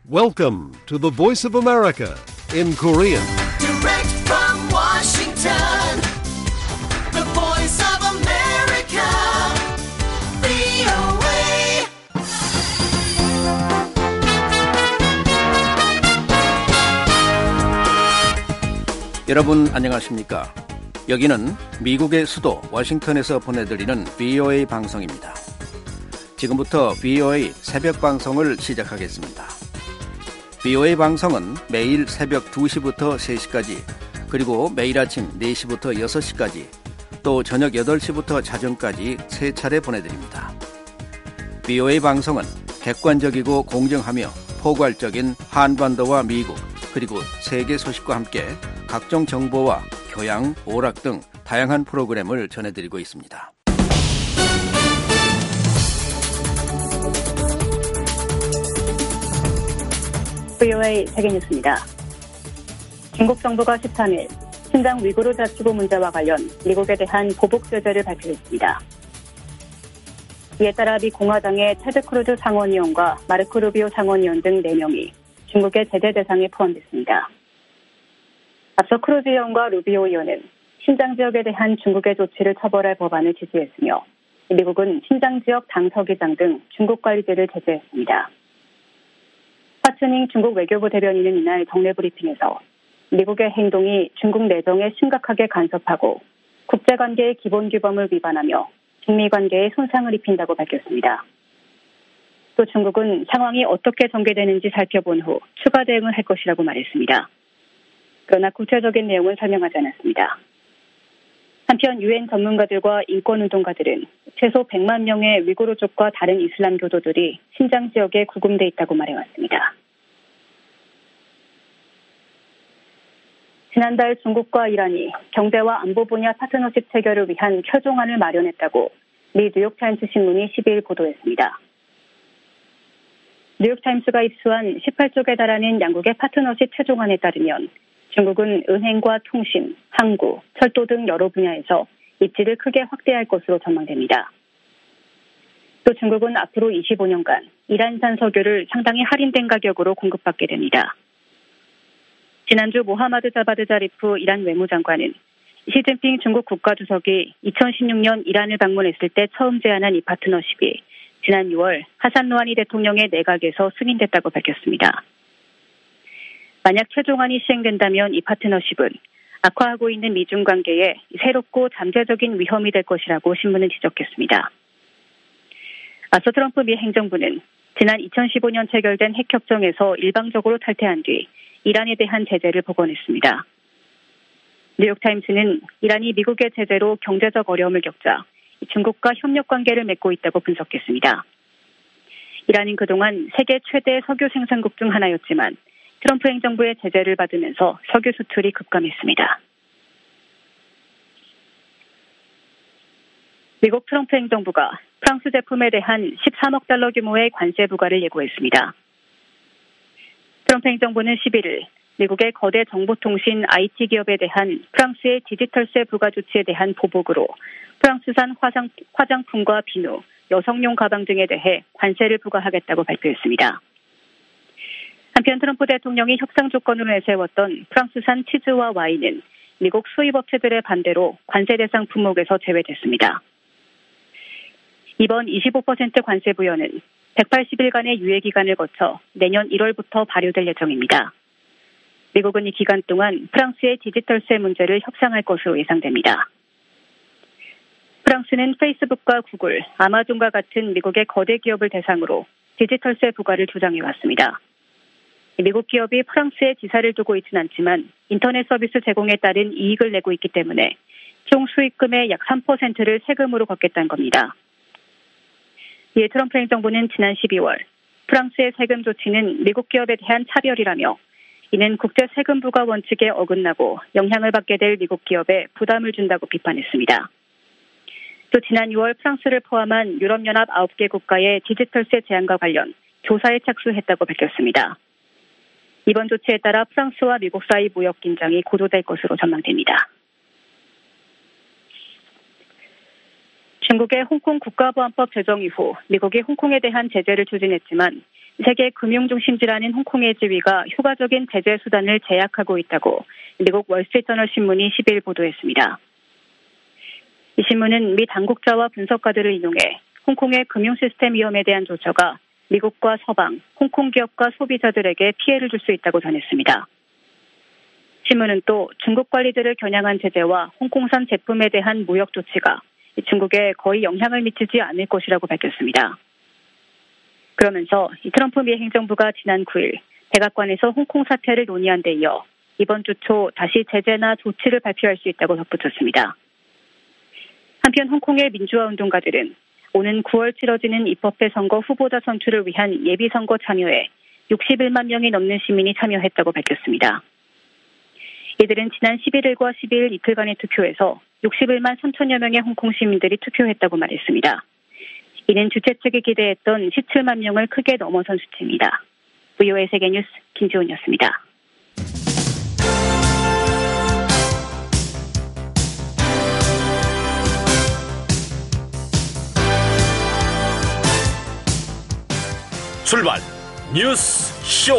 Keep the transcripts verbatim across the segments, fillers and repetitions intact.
Welcome to the Voice of America in Korean. Direct from Washington, the Voice of America, 브이오에이. 여러분 안녕하십니까? 여기는 미국의 수도 워싱턴에서 보내드리는 브이오에이 방송입니다. 지금부터 브이오에이 새벽 방송을 시작하겠습니다. 브이오에이 방송은 매일 새벽 두 시부터 세 시까지, 그리고 매일 아침 네 시부터 여섯 시까지, 또 저녁 여덟 시부터 자정까지 세 차례 보내드립니다. 브이오에이 방송은 객관적이고 공정하며 포괄적인 한반도와 미국, 그리고 세계 소식과 함께 각종 정보와 교양, 오락 등 다양한 프로그램을 전해드리고 있습니다. 브이오에이 세계뉴스입니다. 중국 정부가 십삼 일 신장 위구르 자치구 문제와 관련 미국에 대한 보복 제재를 발표했습니다. 이에 따라 미 공화당의 테드 크루즈 상원의원과 마르코 루비오 상원의원 등 네 명이 중국의 제재 대상에 포함됐습니다. 앞서 크루즈 의원과 루비오 의원은 신장 지역에 대한 중국의 조치를 처벌할 법안을 지지했으며, 미국은 신장 지역 당 서기장 등 중국 관리들을 제재했습니다. 파츠닝 중국 외교부 대변인은 이날 정례 브리핑에서 미국의 행동이 중국 내정에 심각하게 간섭하고 국제관계의 기본 규범을 위반하며 중미 관계에 손상을 입힌다고 밝혔습니다. 또 중국은 상황이 어떻게 전개되는지 살펴본 후 추가 대응을 할 것이라고 말했습니다. 그러나 구체적인 내용은 설명하지 않았습니다. 한편 유엔 전문가들과 인권운동가들은 최소 백만 명의 위구르족과 다른 이슬람 교도들이 신장 지역에 구금돼 있다고 말해왔습니다. 지난달 중국과 이란이 경제와 안보 분야 파트너십 체결을 위한 최종안을 마련했다고 미 뉴욕타임스 신문이 십이 일 보도했습니다. 뉴욕타임스가 입수한 십팔 쪽에 달하는 양국의 파트너십 최종안에 따르면 중국은 은행과 통신, 항구, 철도 등 여러 분야에서 입지를 크게 확대할 것으로 전망됩니다. 또 중국은 앞으로 이십오 년간 이란산 석유를 상당히 할인된 가격으로 공급받게 됩니다. 지난주 모하마드 자바드 자리프 이란 외무장관은 시진핑 중국 국가주석이 이천십육 년 이란을 방문했을 때 처음 제안한 이 파트너십이 지난 유월 하산 루하니 대통령의 내각에서 승인됐다고 밝혔습니다. 만약 최종안이 시행된다면 이 파트너십은 악화하고 있는 미중 관계에 새롭고 잠재적인 위험이 될 것이라고 신문은 지적했습니다. 앞서 트럼프 미 행정부는 지난 이천십오 년 체결된 핵협정에서 일방적으로 탈퇴한 뒤 이란에 대한 제재를 복원했습니다. 뉴욕타임스는 이란이 미국의 제재로 경제적 어려움을 겪자 중국과 협력 관계를 맺고 있다고 분석했습니다. 이란은 그동안 세계 최대 석유 생산국 중 하나였지만 트럼프 행정부의 제재를 받으면서 석유 수출이 급감했습니다. 미국 트럼프 행정부가 프랑스 제품에 대한 십삼억 달러 규모의 관세 부과를 예고했습니다. 트럼프 행정부는 십일 일 미국의 거대 정보통신 아이티 기업에 대한 프랑스의 디지털세 부과 조치에 대한 보복으로 프랑스산 화장, 화장품과 비누, 여성용 가방 등에 대해 관세를 부과하겠다고 발표했습니다. 한편 트럼프 대통령이 협상 조건으로 내세웠던 프랑스산 치즈와 와인은 미국 수입업체들의 반대로 관세 대상 품목에서 제외됐습니다. 이번 이십오 퍼센트 관세 부여는 백팔십 일간의 유예 기간을 거쳐 내년 일월부터 발효될 예정입니다. 미국은 이 기간 동안 프랑스의 디지털세 문제를 협상할 것으로 예상됩니다. 프랑스는 페이스북과 구글, 아마존과 같은 미국의 거대 기업을 대상으로 디지털세 부과를 주장해왔습니다. 미국 기업이 프랑스에 지사를 두고 있지는 않지만 인터넷 서비스 제공에 따른 이익을 내고 있기 때문에 총 수익금의 약 삼 퍼센트를 세금으로 걷겠다는 겁니다. 이에 트럼프 행정부는 지난 십이월 프랑스의 세금 조치는 미국 기업에 대한 차별이라며 이는 국제 세금 부과 원칙에 어긋나고 영향을 받게 될 미국 기업에 부담을 준다고 비판했습니다. 또 지난 유월 프랑스를 포함한 유럽연합 아홉 개 국가의 디지털세 제한과 관련 조사에 착수했다고 밝혔습니다. 이번 조치에 따라 프랑스와 미국 사이 무역 긴장이 고조될 것으로 전망됩니다. 중국의 홍콩 국가보안법 제정 이후 미국이 홍콩에 대한 제재를 추진했지만 세계 금융중심지라는 홍콩의 지위가 효과적인 제재 수단을 제약하고 있다고 미국 월스트리트저널 신문이 십일 보도했습니다. 이 신문은 미 당국자와 분석가들을 인용해 홍콩의 금융시스템 위험에 대한 조처가 미국과 서방, 홍콩 기업과 소비자들에게 피해를 줄 수 있다고 전했습니다. 신문은 또 중국 관리들을 겨냥한 제재와 홍콩산 제품에 대한 무역 조치가 중국에 거의 영향을 미치지 않을 것이라고 밝혔습니다. 그러면서 트럼프 미 행정부가 지난 구일 백악관에서 홍콩 사태를 논의한 데 이어 이번 주 초 다시 제재나 조치를 발표할 수 있다고 덧붙였습니다. 한편 홍콩의 민주화 운동가들은 오는 구월 치러지는 입법회 선거 후보자 선출을 위한 예비선거 참여에 육십일만 명이 넘는 시민이 참여했다고 밝혔습니다. 이들은 지난 십일일과 십이일 이틀간의 투표에서 육십일만 삼천여 명의 홍콩 시민들이 투표했다고 말했습니다. 이는 주최 측이 기대했던 십칠만 명을 크게 넘어선 수치입니다. 브이오에이 세계뉴스 김지훈이었습니다. 출발 뉴스 쇼.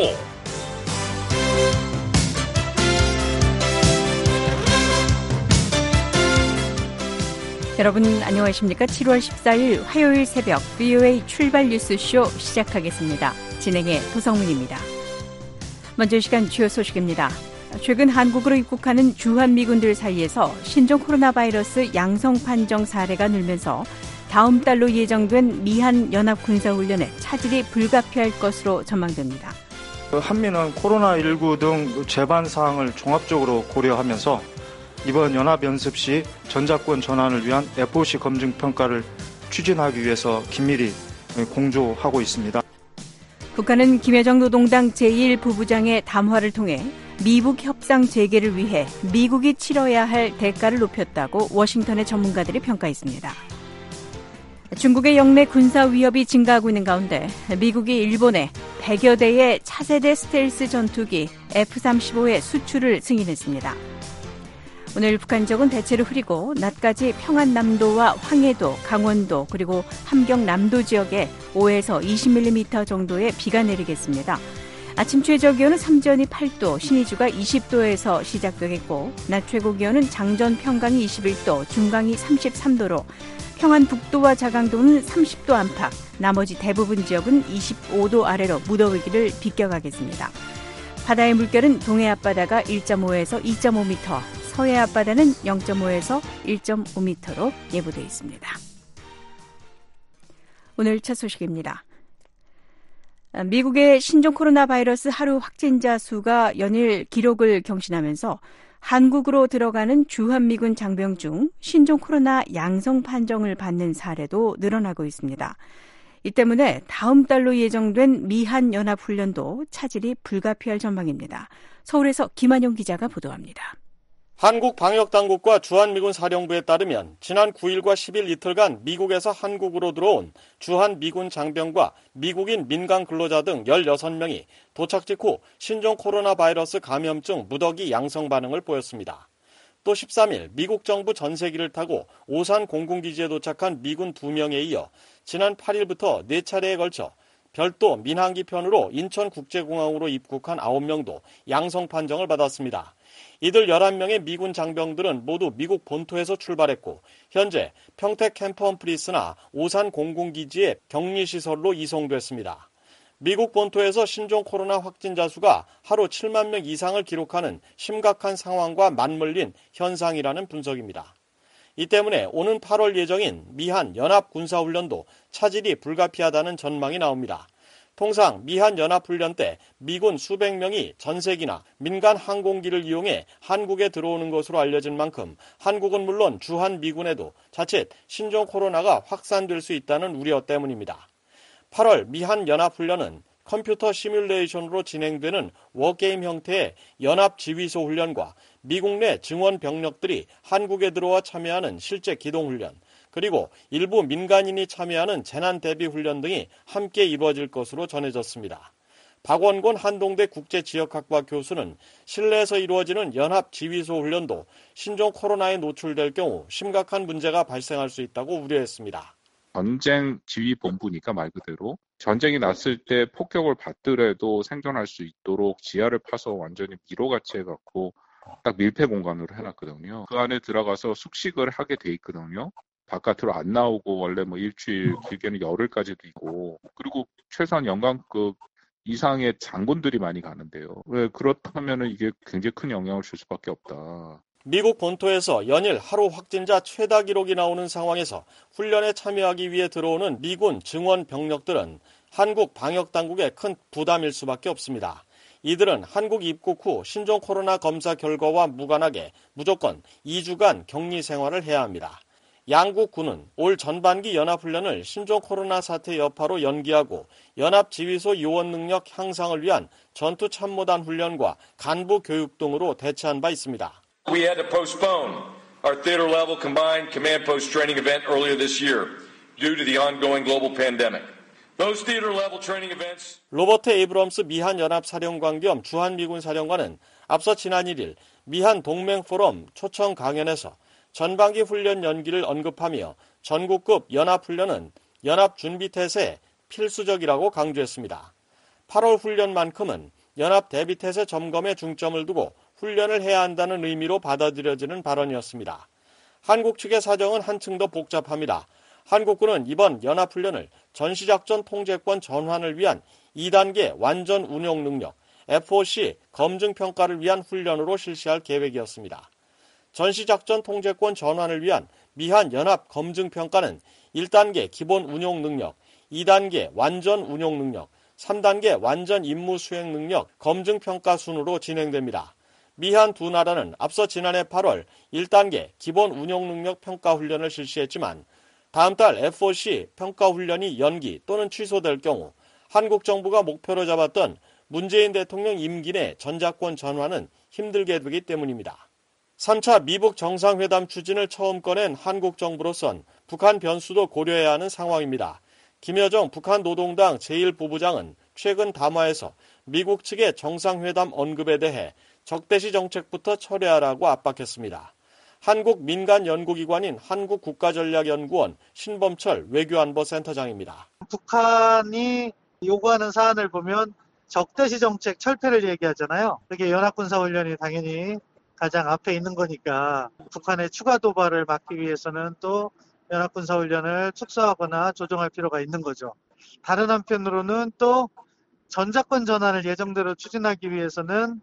여러분 안녕하십니까? 칠월 십사일 화요일 새벽 브이오에이 출발 뉴스쇼 시작하겠습니다. 진행의 도성문입니다. 먼저 이 시간 주요 소식입니다. 최근 한국으로 입국하는 주한미군들 사이에서 신종 코로나 바이러스 양성 판정 사례가 늘면서 다음 달로 예정된 미한 연합군사훈련에 차질이 불가피할 것으로 전망됩니다. 한미는 코로나십구 등 재반 사항을 종합적으로 고려하면서 이번 연합연습 시 전작권 전환을 위한 에프오씨 검증 평가를 추진하기 위해서 긴밀히 공조하고 있습니다. 북한은 김여정 노동당 제일 부부장의 담화를 통해 미북 협상 재개를 위해 미국이 치러야 할 대가를 높였다고 워싱턴의 전문가들이 평가했습니다. 중국의 영내 군사 위협이 증가하고 있는 가운데 미국이 일본에 백여 대의 차세대 스텔스 전투기 에프 삼십오의 수출을 승인했습니다. 오늘 북한 지역은 대체로 흐리고 낮까지 평안남도와 황해도, 강원도 그리고 함경남도 지역에 오에서 이십 밀리미터 정도의 비가 내리겠습니다. 아침 최저기온은 삼전이 팔 도, 신의주가 이십 도에서 시작되겠고 낮 최고기온은 장전 평강이 이십일 도, 중강이 삼십삼 도로 평안 북도와 자강도는 삼십 도 안팎, 나머지 대부분 지역은 이십오 도 아래로 무더위기를 비껴가겠습니다. 바다의 물결은 동해 앞바다가 일 점 오에서 이 점 오 미터, 서해 앞바다는 영 점 오에서 일 점 오 미터로 예보되어 있습니다. 오늘 첫 소식입니다. 미국의 신종 코로나 바이러스 하루 확진자 수가 연일 기록을 경신하면서 한국으로 들어가는 주한미군 장병 중 신종 코로나 양성 판정을 받는 사례도 늘어나고 있습니다. 이 때문에 다음 달로 예정된 미한 연합훈련도 차질이 불가피할 전망입니다. 서울에서 김한용 기자가 보도합니다. 한국 방역당국과 주한미군 사령부에 따르면 지난 구일과 십일 이틀간 미국에서 한국으로 들어온 주한미군 장병과 미국인 민간 근로자 등 열여섯 명이 도착 직후 신종 코로나 바이러스 감염증 무더기 양성 반응을 보였습니다. 또 십삼일 미국 정부 전세기를 타고 오산 공군기지에 도착한 미군 두 명에 이어 지난 팔일부터 네 차례에 걸쳐 별도 민항기 편으로 인천국제공항으로 입국한 아홉 명도 양성 판정을 받았습니다. 이들 열한 명의 미군 장병들은 모두 미국 본토에서 출발했고 현재 평택 캠프 험프리스나 오산 공군기지의 격리시설로 이송됐습니다. 미국 본토에서 신종 코로나 확진자 수가 하루 칠만 명 이상을 기록하는 심각한 상황과 맞물린 현상이라는 분석입니다. 이 때문에 오는 팔월 예정인 미한 연합군사훈련도 차질이 불가피하다는 전망이 나옵니다. 통상 미한 연합훈련 때 미군 수백 명이 전세기나 민간 항공기를 이용해 한국에 들어오는 것으로 알려진 만큼 한국은 물론 주한미군에도 자칫 신종 코로나가 확산될 수 있다는 우려 때문입니다. 팔월 미한 연합훈련은 컴퓨터 시뮬레이션으로 진행되는 워게임 형태의 연합지휘소 훈련과 미국 내 증원 병력들이 한국에 들어와 참여하는 실제 기동훈련, 그리고 일부 민간인이 참여하는 재난대비훈련 등이 함께 이루어질 것으로 전해졌습니다. 박원곤 한동대 국제지역학과 교수는 실내에서 이루어지는 연합지휘소 훈련도 신종 코로나에 노출될 경우 심각한 문제가 발생할 수 있다고 우려했습니다. 전쟁 지휘본부니까 말 그대로 전쟁이 났을 때 폭격을 받더라도 생존할 수 있도록 지하를 파서 완전히 미로같이 해갖고 딱 밀폐 공간으로 해놨거든요. 그 안에 들어가서 숙식을 하게 돼 있거든요. 바깥으로 안 나오고 원래 뭐 일주일 길게는 열흘까지도 있고 그리고 최소한 연간급 이상의 장군들이 많이 가는데요. 왜 그렇다면은 이게 굉장히 큰 영향을 줄 수밖에 없다. 미국 본토에서 연일 하루 확진자 최다 기록이 나오는 상황에서 훈련에 참여하기 위해 들어오는 미군 증원 병력들은 한국 방역 당국에 큰 부담일 수밖에 없습니다. 이들은 한국 입국 후 신종 코로나 검사 결과와 무관하게 무조건 이 주간 격리 생활을 해야 합니다. 양국 군은 올 전반기 연합훈련을 신종 코로나 사태 여파로 연기하고 연합지휘소 요원 능력 향상을 위한 전투참모단 훈련과 간부 교육 등으로 대체한 바 있습니다. We had to postpone our theater level combined command post training event earlier this year due to the ongoing global pandemic. Those theater level training events. 로버트 에이브럼스 미한 연합사령관 겸 주한미군 사령관은 앞서 지난 일 일 미한 동맹 포럼 초청 강연에서 전반기 훈련 연기를 언급하며 전국급 연합훈련은 연합준비태세에 필수적이라고 강조했습니다. 팔월 훈련만큼은 연합대비태세 점검에 중점을 두고 훈련을 해야 한다는 의미로 받아들여지는 발언이었습니다. 한국 측의 사정은 한층 더 복잡합니다. 한국군은 이번 연합훈련을 전시작전 통제권 전환을 위한 이 단계 완전 운용 능력 에프오씨 검증평가를 위한 훈련으로 실시할 계획이었습니다. 전시작전 통제권 전환을 위한 미한 연합 검증평가는 일 단계 기본 운용 능력, 이 단계 완전 운용 능력, 삼 단계 완전 임무 수행 능력 검증평가 순으로 진행됩니다. 미한 두 나라는 앞서 지난해 팔월 일 단계 기본 운용 능력 평가 훈련을 실시했지만 다음 달 에프오씨 평가 훈련이 연기 또는 취소될 경우 한국 정부가 목표로 잡았던 문재인 대통령 임기 내 전작권 전환은 힘들게 되기 때문입니다. 삼 차 미북 정상회담 추진을 처음 꺼낸 한국 정부로선 북한 변수도 고려해야 하는 상황입니다. 김여정 북한 노동당 제일 부부장은 최근 담화에서 미국 측의 정상회담 언급에 대해 적대시 정책부터 철회하라고 압박했습니다. 한국 민간 연구기관인 한국국가전략연구원 신범철 외교안보센터장입니다. 북한이 요구하는 사안을 보면 적대시 정책 철폐를 얘기하잖아요. 그게 연합군사훈련이 당연히 가장 앞에 있는 거니까 북한의 추가 도발을 막기 위해서는 또 연합군사훈련을 축소하거나 조정할 필요가 있는 거죠. 다른 한편으로는 또 전작권 전환을 예정대로 추진하기 위해서는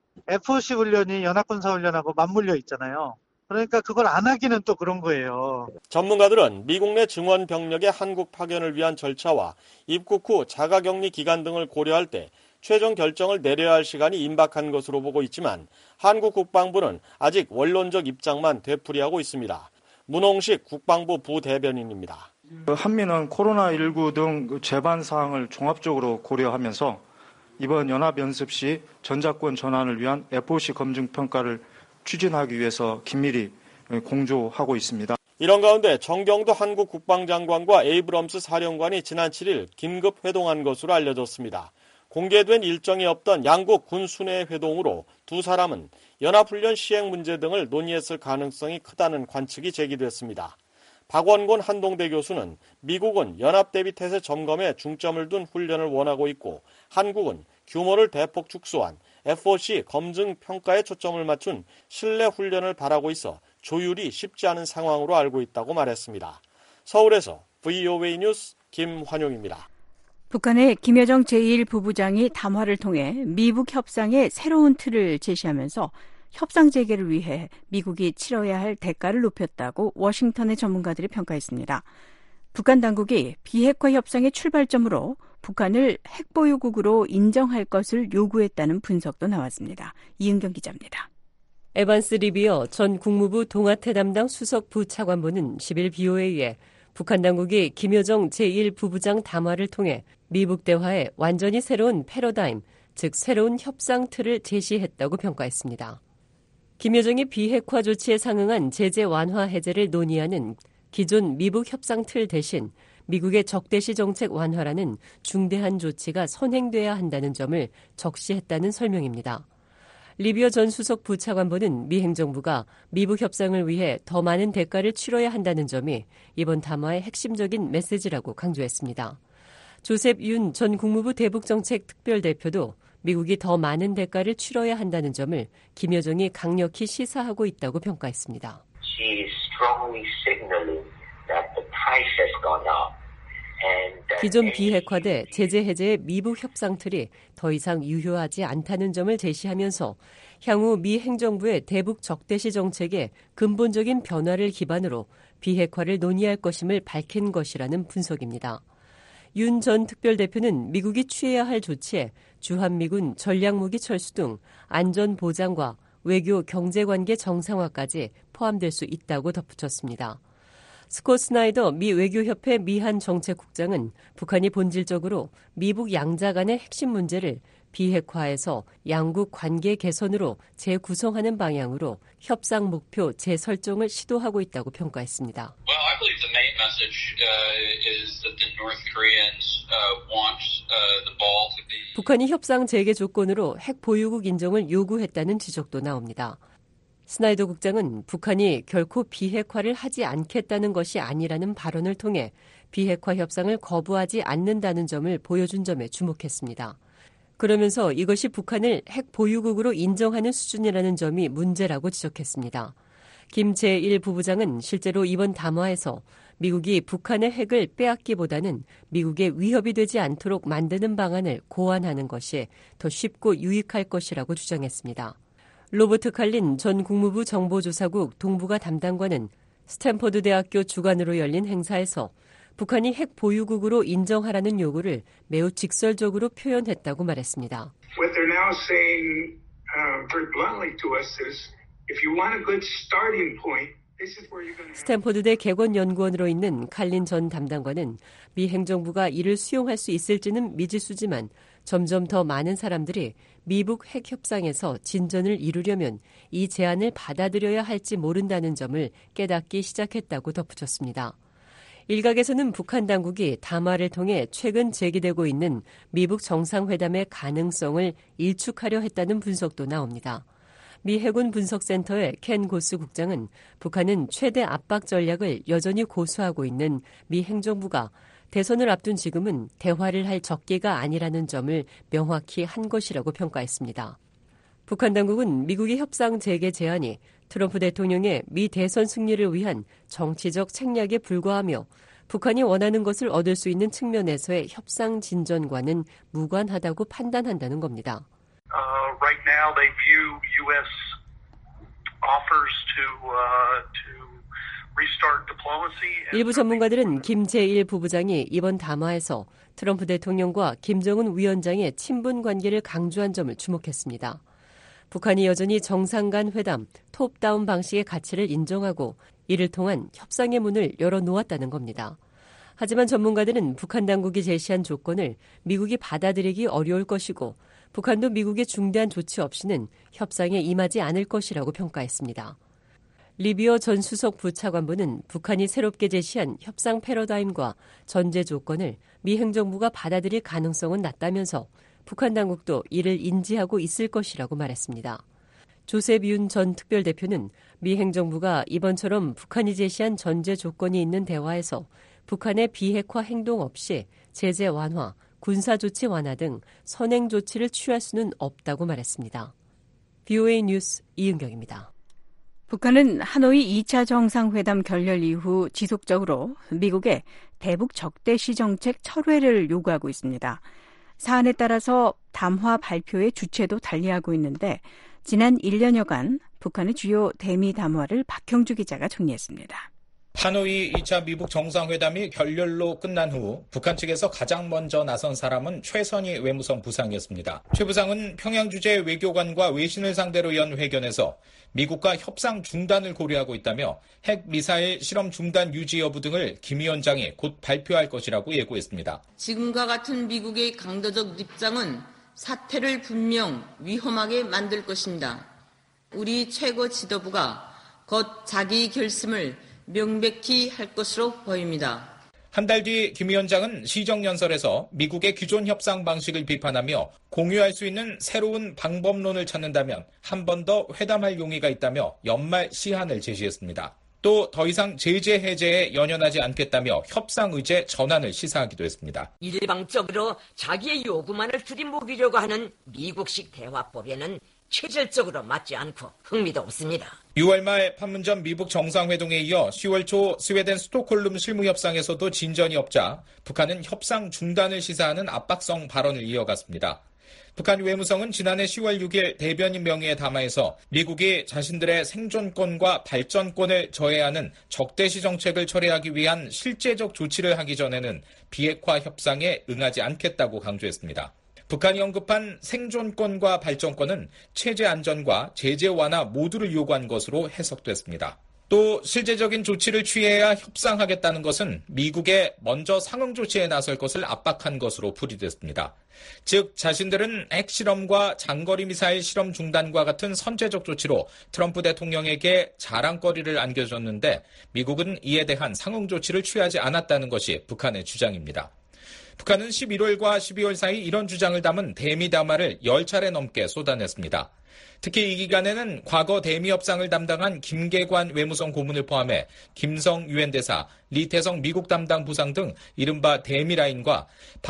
에프오씨 훈련이 연합군사훈련하고 맞물려 있잖아요. 그러니까 그걸 안 하기는 또 그런 거예요. 전문가들은 미국 내 증원 병력의 한국 파견을 위한 절차와 입국 후 자가격리 기간 등을 고려할 때 최종 결정을 내려야 할 시간이 임박한 것으로 보고 있지만 한국 국방부는 아직 원론적 입장만 되풀이하고 있습니다. 문홍식 국방부 부대변인입니다. 한미는 코로나십구 등 재반 사항을 종합적으로 고려하면서 이번 연합연습 시 전작권 전환을 위한 에프오씨 검증 평가를 추진하기 위해서 긴밀히 공조하고 있습니다. 이런 가운데 정경도 한국 국방장관과 에이브럼스 사령관이 지난 칠 일 긴급 회동한 것으로 알려졌습니다. 공개된 일정이 없던 양국 군 순회 회동으로 두 사람은 연합훈련 시행 문제 등을 논의했을 가능성이 크다는 관측이 제기됐습니다. 박원곤 한동대 교수는 미국은 연합대비태세 점검에 중점을 둔 훈련을 원하고 있고 한국은 규모를 대폭 축소한 에프오씨 검증 평가에 초점을 맞춘 실내 훈련을 바라고 있어 조율이 쉽지 않은 상황으로 알고 있다고 말했습니다. 서울에서 브이오에이 뉴스 김환용입니다. 북한의 김여정 제일 부부장이 담화를 통해 미북 협상의 새로운 틀을 제시하면서 협상 재개를 위해 미국이 치러야 할 대가를 높였다고 워싱턴의 전문가들이 평가했습니다. 북한 당국이 비핵화 협상의 출발점으로 북한을 핵보유국으로 인정할 것을 요구했다는 분석도 나왔습니다. 이은경 기자입니다. 에반스 리비어 전 국무부 동아태 담당 수석 부차관보는 십 일 비오에이에 북한 당국이 김여정 제일 부부장 담화를 통해 미북 대화에 완전히 새로운 패러다임, 즉 새로운 협상 틀을 제시했다고 평가했습니다. 김여정이 비핵화 조치에 상응한 제재 완화 해제를 논의하는 기존 미북 협상 틀 대신 미국의 적대시 정책 완화라는 중대한 조치가 선행돼야 한다는 점을 적시했다는 설명입니다. 리비어 전 수석 부차관보는 미 행정부가 미북 협상을 위해 더 많은 대가를 치러야 한다는 점이 이번 담화의 핵심적인 메시지라고 강조했습니다. 조셉 윤 전 국무부 대북정책 특별대표도 미국이 더 많은 대가를 치러야 한다는 점을 김여정이 강력히 시사하고 있다고 평가했습니다. She is strongly signaling that the price has gone up. 기존 비핵화돼 제재 해제의 미북 협상 틀이 더 이상 유효하지 않다는 점을 제시하면서 향후 미 행정부의 대북 적대시 정책에 근본적인 변화를 기반으로 비핵화를 논의할 것임을 밝힌 것이라는 분석입니다. 윤 전 특별대표는 미국이 취해야 할 조치에 주한미군 전략무기 철수 등 안전 보장과 외교 경제관계 정상화까지 포함될 수 있다고 덧붙였습니다. 스콧 스나이더 미 외교협회 미한 정책국장은 북한이 본질적으로 미북 양자 간의 핵심 문제를 비핵화에서 양국 관계 개선으로 재구성하는 방향으로 협상 목표 재설정을 시도하고 있다고 평가했습니다. Well, I believe the main message uh, is that the North Koreans uh, want uh, the ball to be. 북한이 협상 재개 조건으로 핵 보유국 인정을 요구했다는 지적도 나옵니다. 스나이더 국장은 북한이 결코 비핵화를 하지 않겠다는 것이 아니라는 발언을 통해 비핵화 협상을 거부하지 않는다는 점을 보여준 점에 주목했습니다. 그러면서 이것이 북한을 핵 보유국으로 인정하는 수준이라는 점이 문제라고 지적했습니다. 김 제일 부부장은 실제로 이번 담화에서 미국이 북한의 핵을 빼앗기보다는 미국에 위협이 되지 않도록 만드는 방안을 고안하는 것이 더 쉽고 유익할 것이라고 주장했습니다. 로버트 칼린 전 국무부 정보조사국 동북아 담당관은 스탠퍼드 대학교 주관으로 열린 행사에서 북한이 핵 보유국으로 인정하라는 요구를 매우 직설적으로 표현했다고 말했습니다. What they're now saying uh, very bluntly to us is if you want a good starting point, this is where you're going to 스탠퍼드대 개건연구원으로 있는 칼린 전 담당관은 미 행정부가 이를 수용할 수 있을지는 미지수지만 점점 더 많은 사람들이 미북 핵 협상에서 진전을 이루려면 이 제안을 받아들여야 할지 모른다는 점을 깨닫기 시작했다고 덧붙였습니다. 일각에서는 북한 당국이 담화를 통해 최근 제기되고 있는 미북 정상회담의 가능성을 일축하려 했다는 분석도 나옵니다. 미 해군 분석센터의 켄 고스 국장은 북한은 최대 압박 전략을 여전히 고수하고 있는 미 행정부가 대선을 앞둔 지금은 대화를 할 적기가 아니라는 점을 명확히 한 것이라고 평가했습니다. 북한 당국은 미국의 협상 재개 제안이 트럼프 대통령의 미 대선 승리를 위한 정치적 책략에 불과하며 북한이 원하는 것을 얻을 수 있는 측면에서의 협상 진전과는 무관하다고 판단한다는 겁니다. Uh, right now they view U S offers to uh, to restart diplomacy. 일부 전문가들은 김 제일 부부장이 이번 담화에서 트럼프 대통령과 김정은 위원장의 친분 관계를 강조한 점을 주목했습니다. 북한이 여전히 정상 간 회담, 톱다운 방식의 가치를 인정하고 이를 통한 협상의 문을 열어놓았다는 겁니다. 하지만 전문가들은 북한 당국이 제시한 조건을 미국이 받아들이기 어려울 것이고 북한도 미국의 중대한 조치 없이는 협상에 임하지 않을 것이라고 평가했습니다. 리비어 전 수석 부차관보는 북한이 새롭게 제시한 협상 패러다임과 전제 조건을 미 행정부가 받아들일 가능성은 낮다면서 북한 당국도 이를 인지하고 있을 것이라고 말했습니다. 조셉 윤 전 특별대표는 미 행정부가 이번처럼 북한이 제시한 전제 조건이 있는 대화에서 북한의 비핵화 행동 없이 제재 완화, 군사조치 완화 등 선행 조치를 취할 수는 없다고 말했습니다. 브이오에이 뉴스 이은경입니다. 북한은 하노이 이 차 정상회담 결렬 이후 지속적으로 미국의 대북 적대시 정책 철회를 요구하고 있습니다. 사안에 따라서 담화 발표의 주체도 달리하고 있는데 지난 일 년여간 북한의 주요 대미 담화를 박형주 기자가 정리했습니다. 하노이 이 차 미북 정상회담이 결렬로 끝난 후 북한 측에서 가장 먼저 나선 사람은 최선희 외무성 부상이었습니다. 최 부상은 평양 주재 외교관과 외신을 상대로 연 회견에서 미국과 협상 중단을 고려하고 있다며 핵 미사일 실험 중단 유지 여부 등을 김 위원장이 곧 발표할 것이라고 예고했습니다. 지금과 같은 미국의 강도적 입장은 사태를 분명 위험하게 만들 것입니다. 우리 최고 지도부가 곧 자기 결심을 명백히 할 것으로 보입니다. 한 달 뒤 김 위원장은 시정연설에서 미국의 기존 협상 방식을 비판하며 공유할 수 있는 새로운 방법론을 찾는다면 한 번 더 회담할 용의가 있다며 연말 시한을 제시했습니다. 또 더 이상 제재 해제에 연연하지 않겠다며 협상 의제 전환을 시사하기도 했습니다. 일방적으로 자기의 요구만을 들이먹이려고 하는 미국식 대화법에는 체질적으로 맞지 않고 흥미도 없습니다. 유월 말 판문점 미북 정상회동에 이어 시월 초 스웨덴 스톡홀름 실무협상에서도 진전이 없자 북한은 협상 중단을 시사하는 압박성 발언을 이어갔습니다. 북한 외무성은 지난해 시월 육일 대변인 명의의 담화에서 미국이 자신들의 생존권과 발전권을 저해하는 적대시 정책을 처리하기 위한 실제적 조치를 하기 전에는 비핵화 협상에 응하지 않겠다고 강조했습니다. 북한이 언급한 생존권과 발전권은 체제 안전과 제재 완화 모두를 요구한 것으로 해석됐습니다. 또 실제적인 조치를 취해야 협상하겠다는 것은 미국에 먼저 상응 조치에 나설 것을 압박한 것으로 풀이됐습니다. 즉 자신들은 핵실험과 장거리 미사일 실험 중단과 같은 선제적 조치로 트럼프 대통령에게 자랑거리를 안겨줬는데 미국은 이에 대한 상응 조치를 취하지 않았다는 것이 북한의 주장입니다. 북한은 십일월과 십이월 사이 이런 주장을 담은 대미 담화를 열 차례 넘게 쏟아냈습니다. 특히 이 기간에는 과거 대미 협상을 담당한 김계관 외무성 고문을 포함해 김성 유엔 대사, 리태성 미국 담당 부상 등 이른바 대미라인과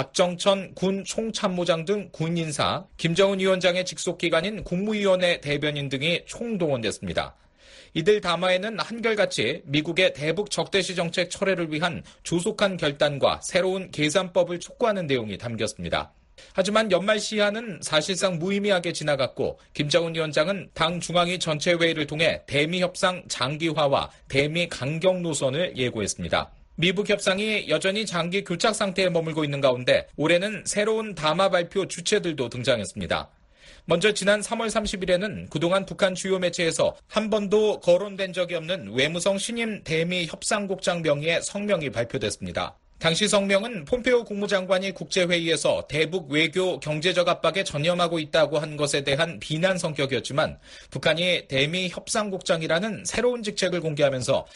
박정천 군 총참모장 등 군인사, 김정은 위원장의 직속기관인 국무위원회 대변인 등이 총동원됐습니다. 이들 담화에는 한결같이 미국의 대북 적대시 정책 철회를 위한 조속한 결단과 새로운 계산법을 촉구하는 내용이 담겼습니다. 하지만 연말 시한은 사실상 무의미하게 지나갔고 김정은 위원장은 당 중앙위 전체 회의를 통해 대미 협상 장기화와 대미 강경 노선을 예고했습니다. 미북 협상이 여전히 장기 교착 상태에 머물고 있는 가운데 올해는 새로운 담화 발표 주체들도 등장했습니다. 먼저 지난 삼월 삼십일에는 그동안 북한 주요 매체에서 한 번도 거론된 적이 없는 외무성 신임 대미 협상국장 명의의 성명이 발표됐습니다. 당시 성명은 폼페오 국무장관이 국제회의에서 대북 외교 경제적 압박에 전념하고 있다고 한 것에 대한 비난 성격이었지만 북한이 대미 협상국장이라는 새로운 직책을 공개하면서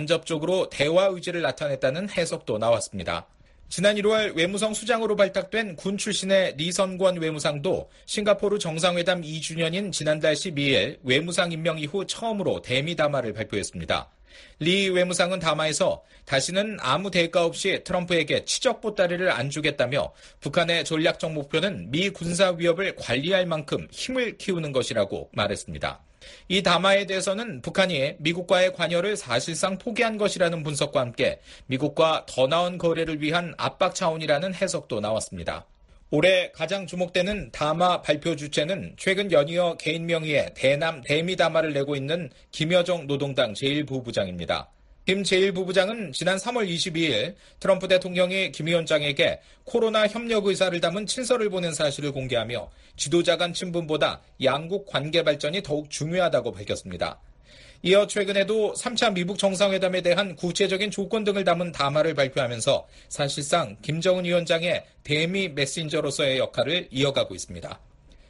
간접적으로 대화 의지를 나타냈다는 해석도 나왔습니다. 지난 일월 외무성 수장으로 발탁된 군 출신의 리선권 외무상도 싱가포르 정상회담 이 주년인 지난달 십이일 외무상 임명 이후 처음으로 대미 담화를 발표했습니다. 리 외무상은 담화에서 다시는 아무 대가 없이 트럼프에게 치적 보따리를 안 주겠다며 북한의 전략적 목표는 미 군사 위협을 관리할 만큼 힘을 키우는 것이라고 말했습니다. 이 담화에 대해서는 북한이 미국과의 관여를 사실상 포기한 것이라는 분석과 함께 미국과 더 나은 거래를 위한 압박 차원이라는 해석도 나왔습니다. 올해 가장 주목되는 담화 발표 주체는 최근 연이어 개인 명의의 대남 대미 담화를 내고 있는 김여정 노동당 제일 부부장입니다. 김 제일 부부장은 지난 삼월 이십이일 트럼프 대통령이 김 위원장에게 코로나 협력 의사를 담은 친서를 보낸 사실을 공개하며 지도자 간 친분보다 양국 관계 발전이 더욱 중요하다고 밝혔습니다. 이어 최근에도 삼 차 미북 정상회담에 대한 구체적인 조건 등을 담은 담화를 발표하면서 사실상 김정은 위원장의 대미 메신저로서의 역할을 이어가고 있습니다.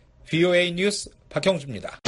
브이오에이 뉴스 박형주입니다.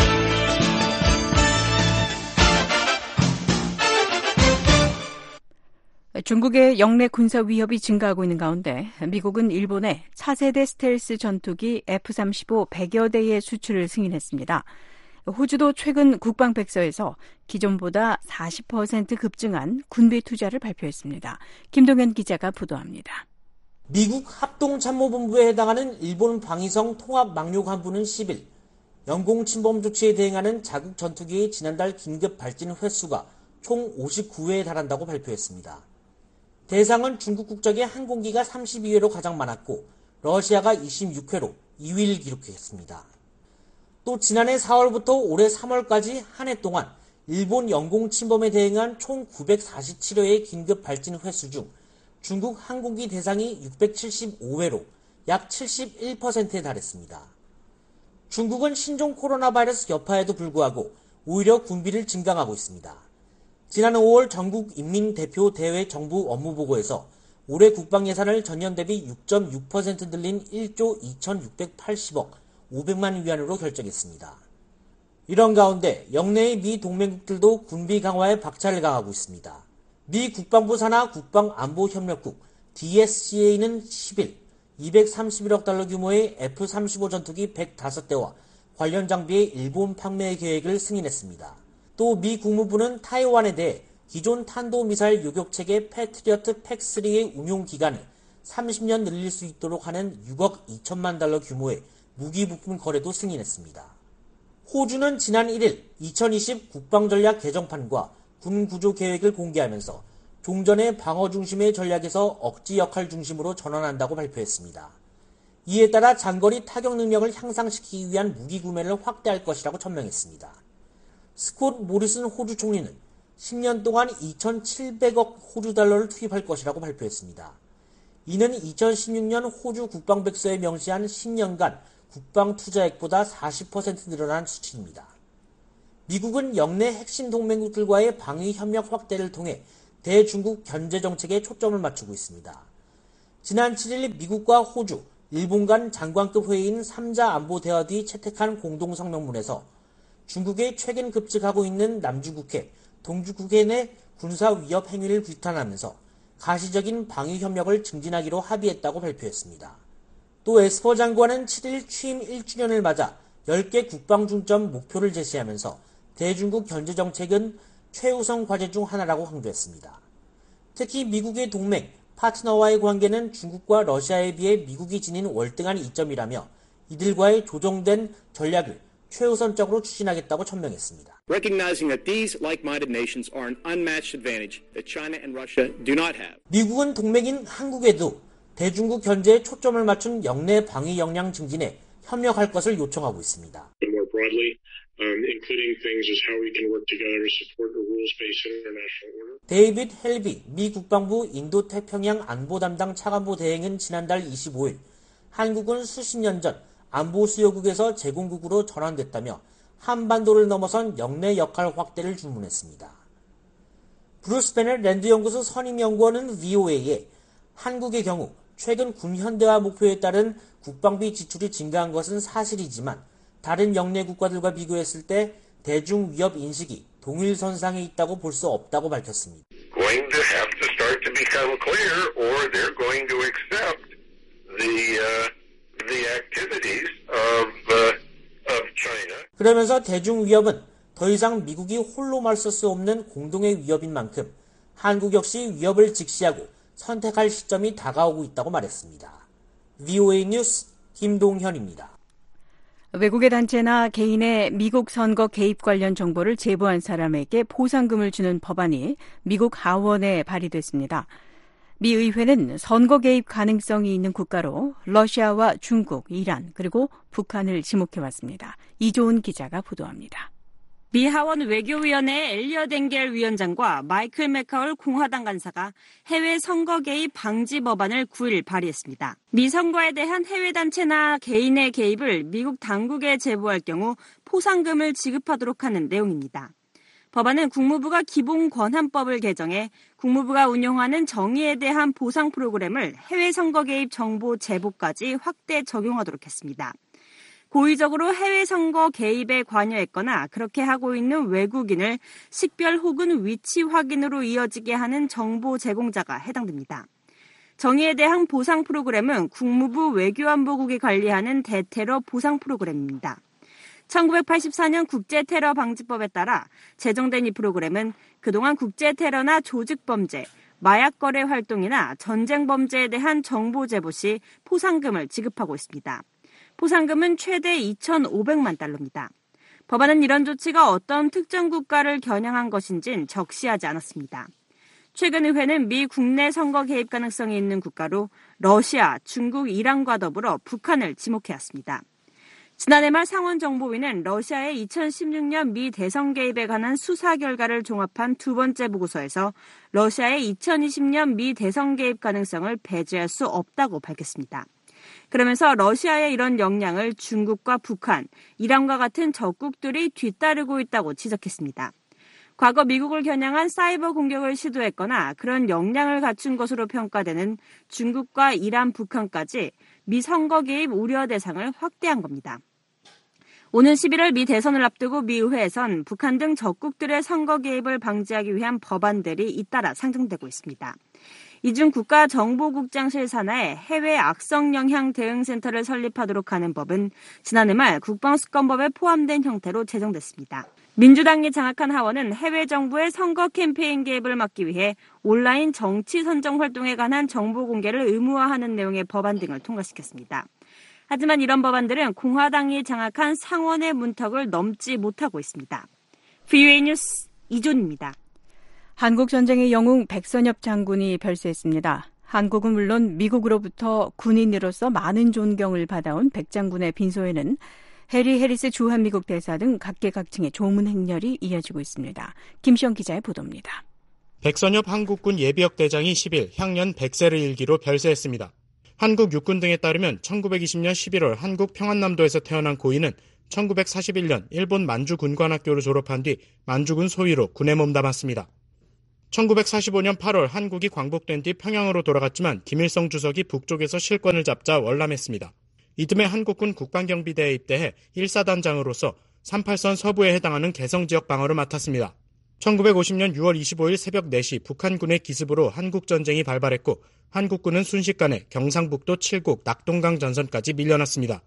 중국의 영내 군사 위협이 증가하고 있는 가운데 미국은 일본에 차세대 스텔스 전투기 에프 삼십오 백여 대의 수출을 승인했습니다. 호주도 최근 국방백서에서 기존보다 사십 퍼센트 급증한 군비 투자를 발표했습니다. 김동현 기자가 보도합니다. 미국 합동참모본부에 해당하는 일본 방위성 통합망료관부는 십일 영공 침범 조치에 대응하는 자국 전투기의 지난달 긴급 발진 횟수가 총 오십구 회에 달한다고 발표했습니다. 대상은 중국 국적의 항공기가 삼십이 회로 가장 많았고 러시아가 이십육 회로 이 위를 기록했습니다. 또 지난해 사월부터 올해 삼월까지 한 해 동안 일본 영공 침범에 대응한 총 구백사십칠 회의 긴급 발진 횟수 중 중국 항공기 대상이 육백칠십오 회로 약 칠십일 퍼센트에 달했습니다. 중국은 신종 코로나 바이러스 여파에도 불구하고 오히려 군비를 증강하고 있습니다. 지난 오월 전국인민대표대회 정부 업무보고에서 올해 국방 예산을 전년 대비 육 점 육 퍼센트 늘린 일조 이천육백팔십억 오백만 위안으로 결정했습니다. 이런 가운데 영내의 미 동맹국들도 군비 강화에 박차를 가하고 있습니다. 미 국방부 산하 국방안보협력국 디에스씨에이는 십일 이백삼십일억 달러 규모의 에프 삼십오 전투기 백오 대와 관련 장비의 일본 판매 계획을 승인했습니다. 또 미 국무부는 타이완에 대해 기존 탄도미사일 요격체계 패트리어트 팩쓰리의 운용 기간을 삼십 년 늘릴 수 있도록 하는 육억 이천만 달러 규모의 무기 부품 거래도 승인했습니다. 호주는 지난 일일 이천이십 국방전략 개정판과 군 구조 계획을 공개하면서 종전의 방어 중심의 전략에서 억지 역할 중심으로 전환한다고 발표했습니다. 이에 따라 장거리 타격 능력을 향상시키기 위한 무기 구매를 확대할 것이라고 천명했습니다. 스콧 모리슨 호주 총리는 십 년 동안 이천칠백억 호주 달러를 투입할 것이라고 발표했습니다. 이는 이천십육 년 호주 국방백서에 명시한 십 년간 국방 투자액보다 사십 퍼센트 늘어난 수치입니다. 미국은 영내 핵심 동맹국들과의 방위 협력 확대를 통해 대중국 견제 정책에 초점을 맞추고 있습니다. 지난 칠일 미국과 호주, 일본 간 장관급 회의인 삼 자 안보 대화 뒤 채택한 공동성명문에서 중국의 최근 급증하고 있는 남중국해, 동중국해 내 군사 위협 행위를 규탄하면서 가시적인 방위 협력을 증진하기로 합의했다고 발표했습니다. 또 에스퍼 장관은 칠일 취임 일 주년을 맞아 열 개 국방 중점 목표를 제시하면서 대중국 견제 정책은 최우선 과제 중 하나라고 강조했습니다. 특히 미국의 동맹, 파트너와의 관계는 중국과 러시아에 비해 미국이 지닌 월등한 이점이라며 이들과의 조정된 전략을 최우선적으로 추진하겠다고 천명했습니다. Recognizing that these like-minded nations are an unmatched advantage that China and Russia do not have. 미국은 동맹인 한국에도 대중국 견제에 초점을 맞춘 영내 방위 역량 증진에 협력할 것을 요청하고 있습니다. More broadly, um, including things as how we can work together to support a rules-based international order. 데이빗 헬비 미 국방부 인도태평양 안보 담당 차관보 대행은 지난달 이십오일 한국은 수십 년 전 안보 수요국에서 제공국으로 전환됐다며 한반도를 넘어선 영내 역할 확대를 주문했습니다. 브루스 베넷 랜드연구소 선임연구원은 브이오에이에 한국의 경우 최근 군 현대화 목표에 따른 국방비 지출이 증가한 것은 사실이지만 다른 영내 국가들과 비교했을 때 대중 위협 인식이 동일선상에 있다고 볼 수 없다고 밝혔습니다. Going to have to start to become clear, or they're going to accept the uh, the activities of uh, of China. 그러면서 대중 위협은 더 이상 미국이 홀로 맞설 수 없는 공동의 위협인 만큼 한국 역시 위협을 직시하고 선택할 시점이 다가오고 있다고 말했습니다. 브이오에이 뉴스 김동현입니다. 외국의 단체나 개인의 미국 선거 개입 관련 정보를 제보한 사람에게 보상금을 주는 법안이 미국 하원에 발의됐습니다. 미 의회는 선거 개입 가능성이 있는 국가로 러시아와 중국, 이란, 그리고 북한을 지목해왔습니다. 이조은 기자가 보도합니다. 미 하원 외교위원회 엘리엇 엥겔 위원장과 마이클 맥카울 공화당 간사가 해외 선거 개입 방지 법안을 구일 발의했습니다. 미 선거에 대한 해외 단체나 개인의 개입을 미국 당국에 제보할 경우 포상금을 지급하도록 하는 내용입니다. 법안은 국무부가 기본권한법을 개정해 국무부가 운영하는 정의에 대한 보상 프로그램을 해외 선거 개입 정보 제보까지 확대 적용하도록 했습니다. 고의적으로 해외 선거 개입에 관여했거나 그렇게 하고 있는 외국인을 식별 혹은 위치 확인으로 이어지게 하는 정보 제공자가 해당됩니다. 정의에 대한 보상 프로그램은 국무부 외교안보국이 관리하는 대테러 보상 프로그램입니다. 천구백팔십사년 국제테러방지법에 따라 제정된 이 프로그램은 그동안 국제테러나 조직범죄, 마약거래 활동이나 전쟁범죄에 대한 정보 제보 시 포상금을 지급하고 있습니다. 포상금은 최대 이천오백만 달러입니다. 법안은 이런 조치가 어떤 특정 국가를 겨냥한 것인진 적시하지 않았습니다. 최근 의회는 미 국내 선거 개입 가능성이 있는 국가로 러시아, 중국, 이란과 더불어 북한을 지목해왔습니다. 지난해 말 상원정보위는 러시아의 이천십육년 미 대선 개입에 관한 수사 결과를 종합한 두 번째 보고서에서 러시아의 이천이십년 미 대선 개입 가능성을 배제할 수 없다고 밝혔습니다. 그러면서 러시아의 이런 역량을 중국과 북한, 이란과 같은 적국들이 뒤따르고 있다고 지적했습니다. 과거 미국을 겨냥한 사이버 공격을 시도했거나 그런 역량을 갖춘 것으로 평가되는 중국과 이란, 북한까지 미 선거 개입 우려 대상을 확대한 겁니다. 오는 십일월 미 대선을 앞두고 미 의회에선 북한 등 적국들의 선거 개입을 방지하기 위한 법안들이 잇따라 상정되고 있습니다. 이 중 국가정보국장실 산하에 해외 악성 영향 대응센터를 설립하도록 하는 법은 지난해 말 국방수권법에 포함된 형태로 제정됐습니다. 민주당이 장악한 하원은 해외 정부의 선거 캠페인 개입을 막기 위해 온라인 정치 선정 활동에 관한 정보 공개를 의무화하는 내용의 법안 등을 통과시켰습니다. 하지만 이런 법안들은 공화당이 장악한 상원의 문턱을 넘지 못하고 있습니다. 브이오에이 뉴스 이존입니다. 한국전쟁의 영웅 백선엽 장군이 별세했습니다. 한국은 물론 미국으로부터 군인으로서 많은 존경을 받아온 백 장군의 빈소에는 해리 해리스 주한미국 대사 등 각계각층의 조문 행렬이 이어지고 있습니다. 김시영 기자의 보도입니다. 백선엽 한국군 예비역 대장이 십일 향년 백 세를 일기로 별세했습니다. 한국 육군 등에 따르면 천구백이십 년 십일월 한국 평안남도에서 태어난 고인은 천구백사십일 년 일본 만주 군관학교를 졸업한 뒤 만주군 소위로 군에 몸담았습니다. 천구백사십오 년 팔월 한국이 광복된 뒤 평양으로 돌아갔지만 김일성 주석이 북쪽에서 실권을 잡자 월남했습니다. 이듬해 한국군 국방경비대에 입대해 일 사단장으로서 삼십팔 선 서부에 해당하는 개성지역 방어를 맡았습니다. 천구백오십 년 유월 이십오일 새벽 네 시 북한군의 기습으로 한국전쟁이 발발했고 한국군은 순식간에 경상북도 칠곡 낙동강 전선까지 밀려났습니다.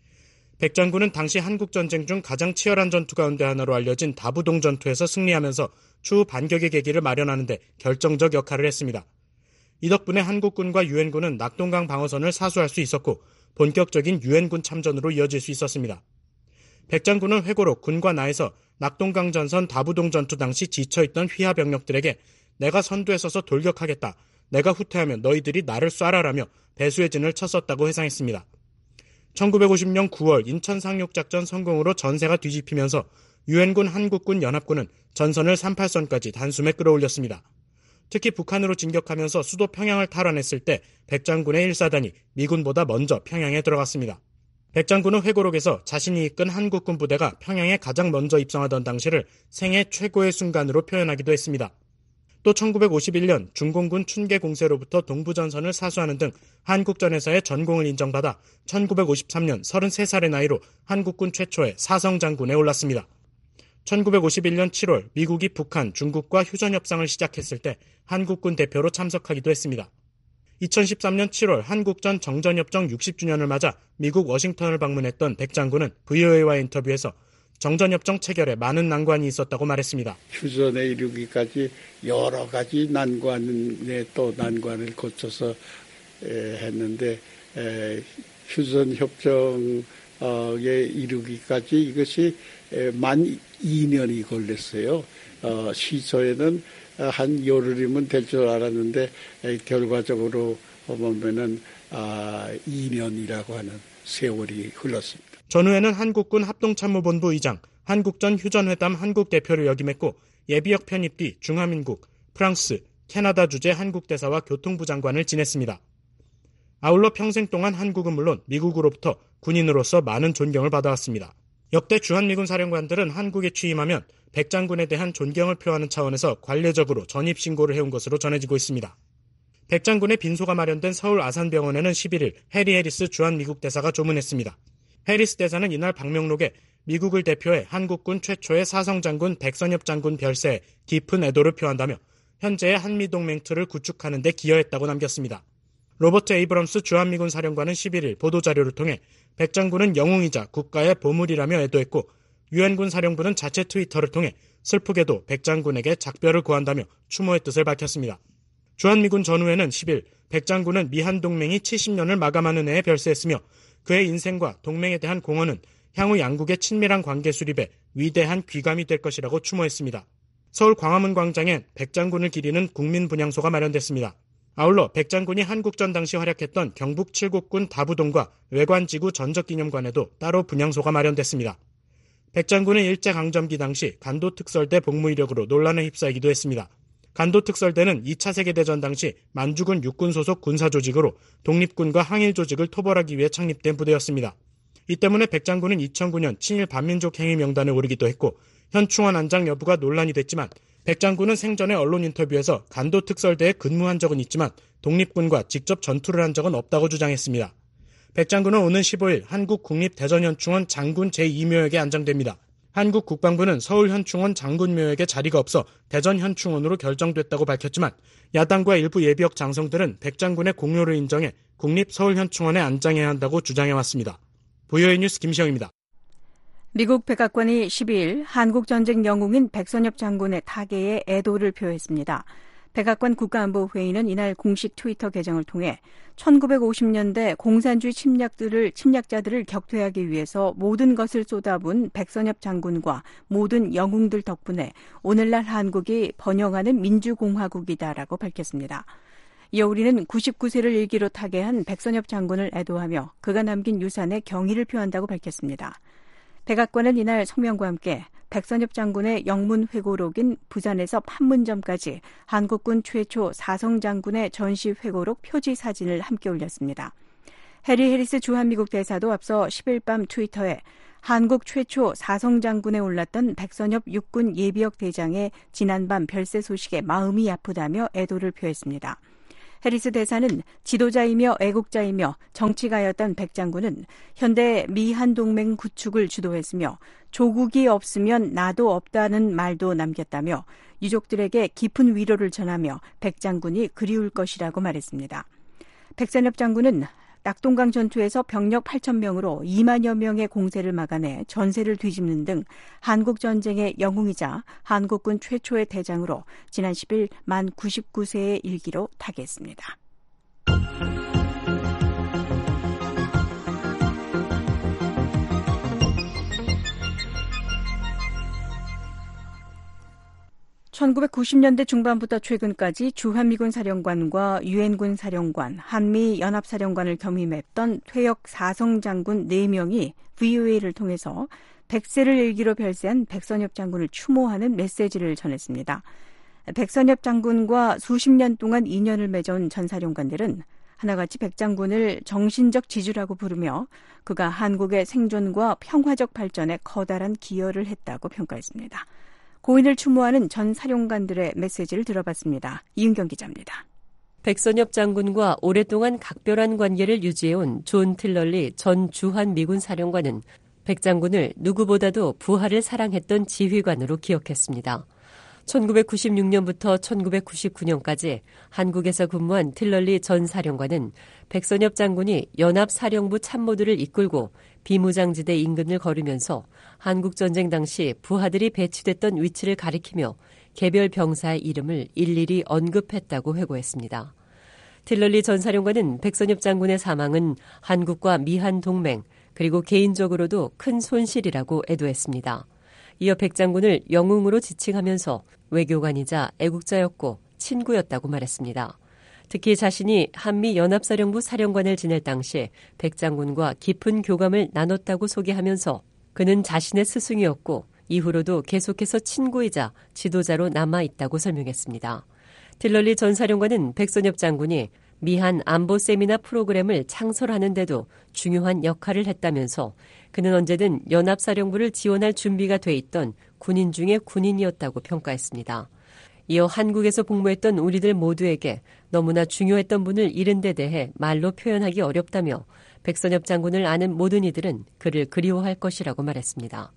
백 장군은 당시 한국전쟁 중 가장 치열한 전투 가운데 하나로 알려진 다부동 전투에서 승리하면서 추후 반격의 계기를 마련하는 데 결정적 역할을 했습니다. 이 덕분에 한국군과 유엔군은 낙동강 방어선을 사수할 수 있었고 본격적인 유엔군 참전으로 이어질 수 있었습니다. 백 장군은 회고록 군과 나에서 낙동강 전선 다부동 전투 당시 지쳐있던 휘하 병력들에게 내가 선두에 서서 돌격하겠다. 내가 후퇴하면 너희들이 나를 쏴라라며 배수의 진을 쳤었다고 회상했습니다. 천구백오십 년 구월 인천 상륙작전 성공으로 전세가 뒤집히면서 유엔군 한국군 연합군은 전선을 삼십팔 선까지 단숨에 끌어올렸습니다. 특히 북한으로 진격하면서 수도 평양을 탈환했을 때 백 장군의 일 사단이 미군보다 먼저 평양에 들어갔습니다. 백 장군은 회고록에서 자신이 이끈 한국군 부대가 평양에 가장 먼저 입성하던 당시를 생애 최고의 순간으로 표현하기도 했습니다. 또 천구백오십일 년 중공군 춘계 공세로부터 동부전선을 사수하는 등 한국전에서의 전공을 인정받아 천구백오십삼 년 서른세 살의 나이로 한국군 최초의 사성장군에 올랐습니다. 천구백오십일 년 칠월 미국이 북한, 중국과 휴전협상을 시작했을 때 한국군 대표로 참석하기도 했습니다. 이천십삼 년 칠월 한국전 정전협정 육십 주년을 맞아 미국 워싱턴을 방문했던 백 장군은 브이오에이와의 인터뷰에서 정전협정 체결에 많은 난관이 있었다고 말했습니다. 휴전에 이르기까지 여러 가지 난관에 또 난관을 거쳐서 했는데 휴전협정에 이르기까지 이것이 만 이 년이 걸렸어요. 시초에는 한 열흘이면 될 줄 알았는데 결과적으로 보면은 이 년이라고 하는 세월이 흘렀습니다. 전후에는 한국군 합동참모본부 의장, 한국전 휴전회담 한국 대표를 역임했고 예비역 편입 뒤 중화민국, 프랑스, 캐나다 주재 한국대사와 교통부 장관을 지냈습니다. 아울러 평생 동안 한국은 물론 미국으로부터 군인으로서 많은 존경을 받아왔습니다. 역대 주한미군 사령관들은 한국에 취임하면 백 장군에 대한 존경을 표하는 차원에서 관례적으로 전입신고를 해온 것으로 전해지고 있습니다. 백 장군의 빈소가 마련된 서울 아산병원에는 십일일 해리 해리스 주한미국 대사가 조문했습니다. 해리스 대사는 이날 방명록에 미국을 대표해 한국군 최초의 사성장군 백선엽 장군 별세에 깊은 애도를 표한다며 현재의 한미동맹 틀을 구축하는 데 기여했다고 남겼습니다. 로버트 에이브럼스 주한미군 사령관은 십일일 보도자료를 통해 백 장군은 영웅이자 국가의 보물이라며 애도했고 유엔군 사령부는 자체 트위터를 통해 슬프게도 백 장군에게 작별을 고한다며 추모의 뜻을 밝혔습니다. 주한미군 전후에는 십일 백 장군은 미한동맹이 칠십 년을 마감하는 해에 별세했으며 그의 인생과 동맹에 대한 공헌은 향후 양국의 친밀한 관계 수립에 위대한 귀감이 될 것이라고 추모했습니다. 서울 광화문 광장엔 백 장군을 기리는 국민분향소가 마련됐습니다. 아울러 백 장군이 한국전 당시 활약했던 경북 칠곡군 다부동과 외관지구 전적기념관에도 따로 분향소가 마련됐습니다. 백 장군은 일제강점기 당시 간도특설대 복무 이력으로 논란에 휩싸이기도 했습니다. 간도특설대는 이 차 세계대전 당시 만주군 육군 소속 군사조직으로 독립군과 항일조직을 토벌하기 위해 창립된 부대였습니다. 이 때문에 백 장군은 이천구 년 친일 반민족 행위 명단에 오르기도 했고 현 충원 안장 여부가 논란이 됐지만 백 장군은 생전에 언론 인터뷰에서 간도특설대에 근무한 적은 있지만 독립군과 직접 전투를 한 적은 없다고 주장했습니다. 백 장군은 오는 십오일 한국 국립대전현충원 장군 제이 묘역에 안장됩니다. 한국 국방부는 서울현충원 장군묘역에 자리가 없어 대전현충원으로 결정됐다고 밝혔지만 야당과 일부 예비역 장성들은 백 장군의 공로를 인정해 국립서울현충원에 안장해야 한다고 주장해왔습니다. 브이오에이 뉴스 김시영입니다. 미국 백악관이 십이일 한국전쟁 영웅인 백선엽 장군의 타계에 애도를 표했습니다. 백악관 국가안보회의는 이날 공식 트위터 계정을 통해 천구백오십년대 공산주의 침략들을, 침략자들을 격퇴하기 위해서 모든 것을 쏟아부은 백선엽 장군과 모든 영웅들 덕분에 오늘날 한국이 번영하는 민주공화국이다라고 밝혔습니다. 이어 우리는 구십구세를 일기로 타계한 백선엽 장군을 애도하며 그가 남긴 유산에 경의를 표한다고 밝혔습니다. 백악관은 이날 성명과 함께 백선엽 장군의 영문회고록인 부산에서 판문점까지 한국군 최초 사성 장군의 전시회고록 표지 사진을 함께 올렸습니다. 해리 해리스 주한미국 대사도 앞서 십일 밤 트위터에 한국 최초 사성 장군에 올랐던 백선엽 육군 예비역 대장의 지난밤 별세 소식에 마음이 아프다며 애도를 표했습니다. 해리스 대사는 지도자이며 애국자이며 정치가였던 백 장군은 현대 미한 동맹 구축을 주도했으며 조국이 없으면 나도 없다는 말도 남겼다며 유족들에게 깊은 위로를 전하며 백 장군이 그리울 것이라고 말했습니다. 백선엽 장군은 낙동강 전투에서 병력 팔천 명으로 이만여 명의 공세를 막아내 전세를 뒤집는 등 한국전쟁의 영웅이자 한국군 최초의 대장으로 지난 십일 만 구십구세의 일기로 타계했습니다. 천구백구십년대 중반부터 최근까지 주한미군 사령관과 유엔군 사령관, 한미연합사령관을 겸임했던 퇴역 사성 장군 네 명이 브이오에이를 통해서 백세를 일기로 별세한 백선엽 장군을 추모하는 메시지를 전했습니다. 백선엽 장군과 수십 년 동안 인연을 맺어온 전 사령관들은 하나같이 백 장군을 정신적 지주라고 부르며 그가 한국의 생존과 평화적 발전에 커다란 기여를 했다고 평가했습니다. 고인을 추모하는 전 사령관들의 메시지를 들어봤습니다. 이은경 기자입니다. 백선엽 장군과 오랫동안 각별한 관계를 유지해온 존 틸럴리 전 주한미군 사령관은 백 장군을 누구보다도 부하를 사랑했던 지휘관으로 기억했습니다. 천구백구십육년부터 천구백구십구년까지 한국에서 근무한 틸럴리 전 사령관은 백선엽 장군이 연합사령부 참모들을 이끌고 비무장지대 인근을 걸으면서 한국전쟁 당시 부하들이 배치됐던 위치를 가리키며 개별 병사의 이름을 일일이 언급했다고 회고했습니다. 틸럴리 전 사령관은 백선엽 장군의 사망은 한국과 미한 동맹 그리고 개인적으로도 큰 손실이라고 애도했습니다. 이어 백 장군을 영웅으로 지칭하면서 외교관이자 애국자였고 친구였다고 말했습니다. 특히 자신이 한미연합사령부 사령관을 지낼 당시 백 장군과 깊은 교감을 나눴다고 소개하면서 그는 자신의 스승이었고 이후로도 계속해서 친구이자 지도자로 남아있다고 설명했습니다. 틸럴리 전 사령관은 백선엽 장군이 미한 안보 세미나 프로그램을 창설하는 데도 중요한 역할을 했다면서 그는 언제든 연합사령부를 지원할 준비가 돼 있던 군인 중에 군인이었다고 평가했습니다. 이어 한국에서 복무했던 우리들 모두에게 너무나 중요했던 분을 잃은 데 대해 말로 표현하기 어렵다며 백선엽 장군을 아는 모든 이들은 그를 그리워할 것이라고 말했습니다.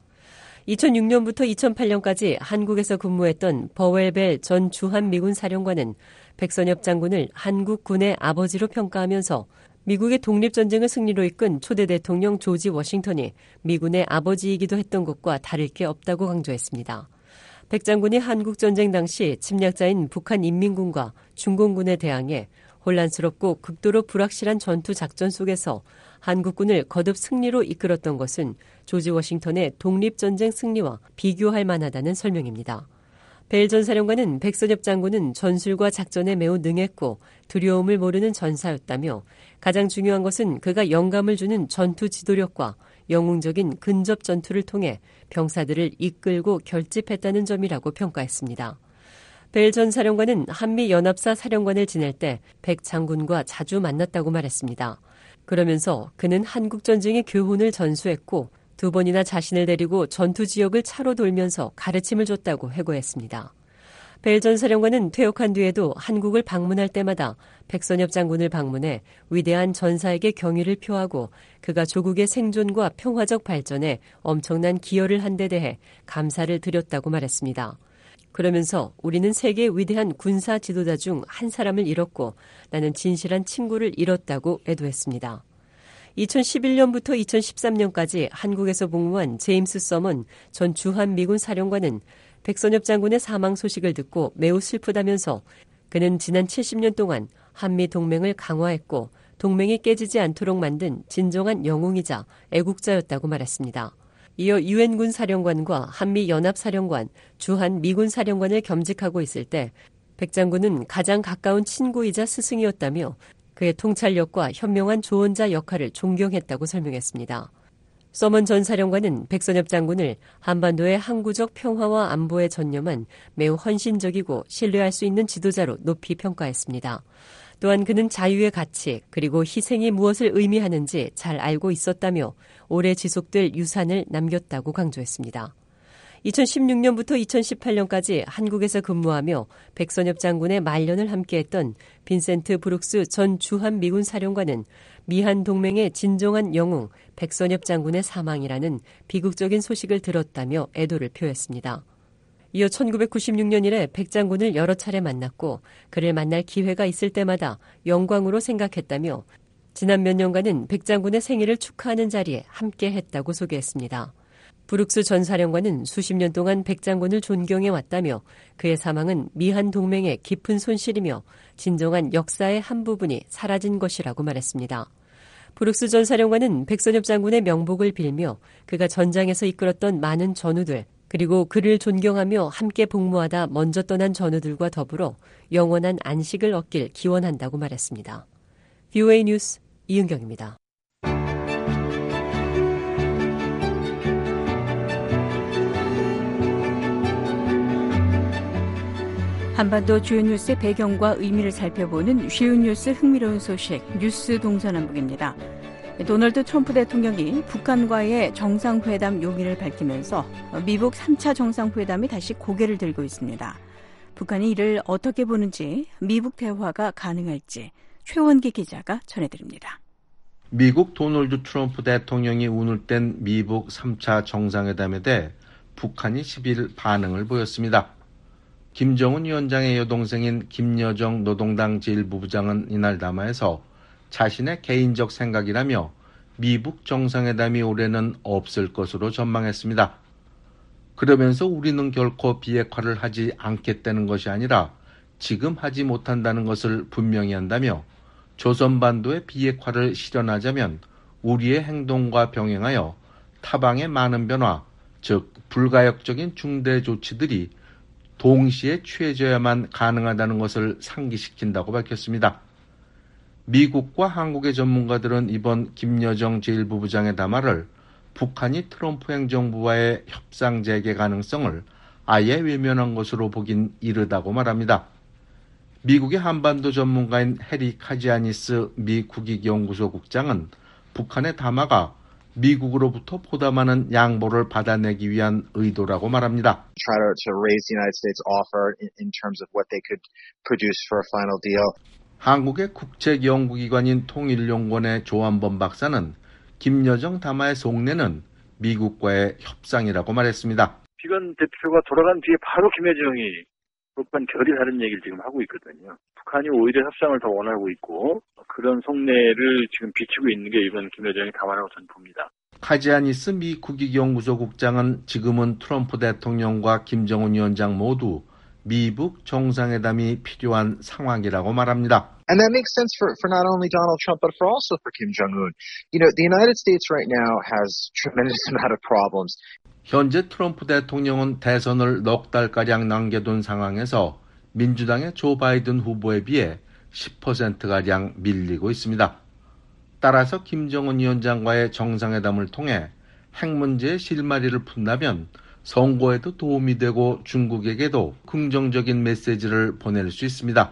이천육년부터 이천팔년까지 한국에서 근무했던 버웰벨 전 주한미군 사령관은 백선엽 장군을 한국군의 아버지로 평가하면서 미국의 독립전쟁을 승리로 이끈 초대 대통령 조지 워싱턴이 미군의 아버지이기도 했던 것과 다를 게 없다고 강조했습니다. 백 장군이 한국전쟁 당시 침략자인 북한인민군과 중공군에 대항해 혼란스럽고 극도로 불확실한 전투 작전 속에서 한국군을 거듭 승리로 이끌었던 것은 조지 워싱턴의 독립전쟁 승리와 비교할 만하다는 설명입니다. 벨 전 사령관은 백선엽 장군은 전술과 작전에 매우 능했고 두려움을 모르는 전사였다며 가장 중요한 것은 그가 영감을 주는 전투 지도력과 영웅적인 근접 전투를 통해 병사들을 이끌고 결집했다는 점이라고 평가했습니다. 벨 전 사령관은 한미연합사 사령관을 지낼 때 백 장군과 자주 만났다고 말했습니다. 그러면서 그는 한국전쟁의 교훈을 전수했고 두 번이나 자신을 데리고 전투 지역을 차로 돌면서 가르침을 줬다고 회고했습니다. 벨 전 사령관은 퇴역한 뒤에도 한국을 방문할 때마다 백선엽 장군을 방문해 위대한 전사에게 경의를 표하고 그가 조국의 생존과 평화적 발전에 엄청난 기여를 한 데 대해 감사를 드렸다고 말했습니다. 그러면서 우리는 세계의 위대한 군사 지도자 중 한 사람을 잃었고 나는 진실한 친구를 잃었다고 애도했습니다. 이천십일 년부터 이천십삼 년까지 한국에서 복무한 제임스 서먼 전 주한미군 사령관은 백선엽 장군의 사망 소식을 듣고 매우 슬프다면서 그는 지난 칠십 년 동안 한미 동맹을 강화했고 동맹이 깨지지 않도록 만든 진정한 영웅이자 애국자였다고 말했습니다. 이어 유엔군 사령관과 한미연합사령관, 주한미군 사령관을 겸직하고 있을 때 백 장군은 가장 가까운 친구이자 스승이었다며 그의 통찰력과 현명한 조언자 역할을 존경했다고 설명했습니다. 서먼 전 사령관은 백선엽 장군을 한반도의 항구적 평화와 안보에 전념한 매우 헌신적이고 신뢰할 수 있는 지도자로 높이 평가했습니다. 또한 그는 자유의 가치 그리고 희생이 무엇을 의미하는지 잘 알고 있었다며 오래 지속될 유산을 남겼다고 강조했습니다. 이천십육 년부터 이천십팔 년까지 한국에서 근무하며 백선엽 장군의 말년을 함께했던 빈센트 브룩스 전 주한미군 사령관은 미한 동맹의 진정한 영웅 백선엽 장군의 사망이라는 비극적인 소식을 들었다며 애도를 표했습니다. 이어 천구백구십육 년 이래 백 장군을 여러 차례 만났고 그를 만날 기회가 있을 때마다 영광으로 생각했다며 지난 몇 년간은 백 장군의 생일을 축하하는 자리에 함께했다고 소개했습니다. 브룩스 전 사령관은 수십 년 동안 백 장군을 존경해 왔다며 그의 사망은 미한 동맹의 깊은 손실이며 진정한 역사의 한 부분이 사라진 것이라고 말했습니다. 브룩스 전 사령관은 백선엽 장군의 명복을 빌며 그가 전장에서 이끌었던 많은 전우들 그리고 그를 존경하며 함께 복무하다 먼저 떠난 전우들과 더불어 영원한 안식을 얻길 기원한다고 말했습니다. 브이오에이 뉴스 이은경입니다. 한반도 주요 뉴스의 배경과 의미를 살펴보는 쉬운 뉴스 흥미로운 소식 뉴스 동서남북입니다. 도널드 트럼프 대통령이 북한과의 정상회담 용의를 밝히면서 미북 삼 차 정상회담이 다시 고개를 들고 있습니다. 북한이 이를 어떻게 보는지 미북 대화가 가능할지 최원기 기자가 전해드립니다. 미국 도널드 트럼프 대통령이 운을 뗀 미북 삼 차 정상회담에 대해 북한이 십일 반응을 보였습니다. 김정은 위원장의 여동생인 김여정 노동당 제일 부부장은 이날 담화에서 자신의 개인적 생각이라며 미북 정상회담이 올해는 없을 것으로 전망했습니다. 그러면서 우리는 결코 비핵화를 하지 않겠다는 것이 아니라 지금 하지 못한다는 것을 분명히 한다며 조선반도의 비핵화를 실현하자면 우리의 행동과 병행하여 타방의 많은 변화, 즉 불가역적인 중대 조치들이 동시에 취해져야만 가능하다는 것을 상기시킨다고 밝혔습니다. 미국과 한국의 전문가들은 이번 김여정 제일 부부장의 담화를 북한이 트럼프 행정부와의 협상 재개 가능성을 아예 외면한 것으로 보긴 이르다고 말합니다. 미국의 한반도 전문가인 해리 카지아니스 미 국익연구소 국장은 북한의 담화가 미국으로부터 보다 많은 양보를 받아내기 위한 의도라고 말합니다. Try to, to raise the United States offer in, in terms of what they could produce for a final deal. 한국의 국책연구기관인 통일연구원의 조한범 박사는 김여정 담화의 속내는 미국과의 협상이라고 말했습니다. 비건 대표가 돌아간 뒤에 바로 김여정이 북한 결의하는 얘기를 지금 하고 있거든요. 북한이 오히려 협상을 더 원하고 있고 그런 속내를 지금 비추고 있는 게 이번 김여정의 담화라고 저는 봅니다. 카지아니스 미 국익연구소 국장은 지금은 트럼프 대통령과 김정은 위원장 모두 미북 정상회담이 필요한 상황이라고 말합니다. And that makes sense for, for not only Donald Trump but for also for Kim Jong-un. You know, the United States right now has tremendous amount of problems. 현재 트럼프 대통령은 대선을 넉 달가량 남겨둔 상황에서 민주당의 조 바이든 후보에 비해 십 퍼센트가량 밀리고 있습니다. 따라서 김정은 위원장과의 정상회담을 통해 핵 문제의 실마리를 푼다면 선거에도 도움이 되고 중국에게도 긍정적인 메시지를 보낼 수 있습니다.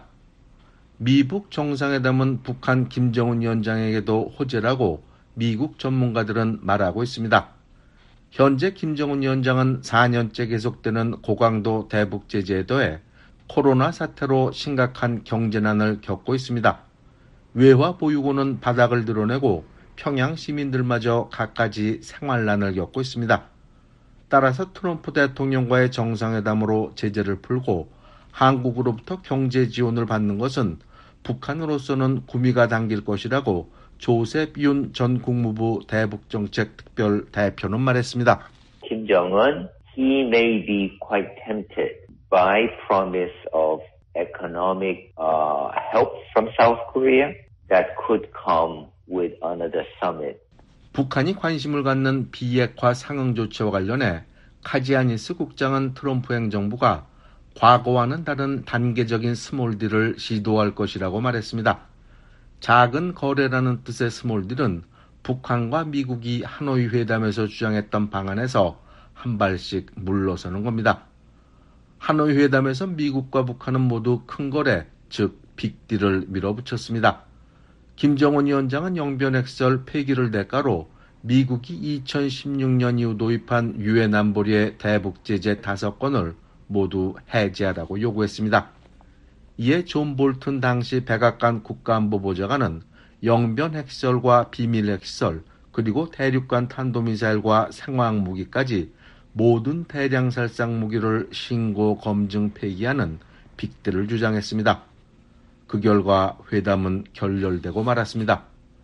미북 정상회담은 북한 김정은 위원장에게도 호재라고 미국 전문가들은 말하고 있습니다. 현재 김정은 위원장은 사 년째 계속되는 고강도 대북 제재에 더해 코로나 사태로 심각한 경제난을 겪고 있습니다. 외화 보유고는 바닥을 드러내고 평양 시민들마저 갖가지 생활난을 겪고 있습니다. 따라서 트럼프 대통령과의 정상회담으로 제재를 풀고 한국으로부터 경제 지원을 받는 것은 북한으로서는 구미가 당길 것이라고 조셉 윤 전 국무부 대북정책 특별 대표는 말했습니다. 김정은, he may be quite tempted by promise of economic uh, help from South Korea that could come with another summit. 북한이 관심을 갖는 비핵화 상응 조치와 관련해 카지아니스 국장은 트럼프 행정부가 과거와는 다른 단계적인 스몰딜을 시도할 것이라고 말했습니다. 작은 거래라는 뜻의 스몰딜은 북한과 미국이 하노이 회담에서 주장했던 방안에서 한 발씩 물러서는 겁니다. 하노이 회담에서 미국과 북한은 모두 큰 거래, 즉 빅딜을 밀어붙였습니다. 김정은 위원장은 영변핵설 폐기를 대가로 미국이 이천십육 년 이후 도입한 유엔 안보리의 대북 제재 다섯 건을 모두 해제하라고 요구했습니다. 이에 존 볼튼 당시 백악관 국가안보보좌관은 영변 핵설과 비밀 핵설 그리고 대륙간 탄도미사일과 생화학 무기까지 모든 대량 살상 무기를 신고 검증 폐기하는 빅딜을 주장했습니다. 그 결과 회담은 결렬되고 말았습니다.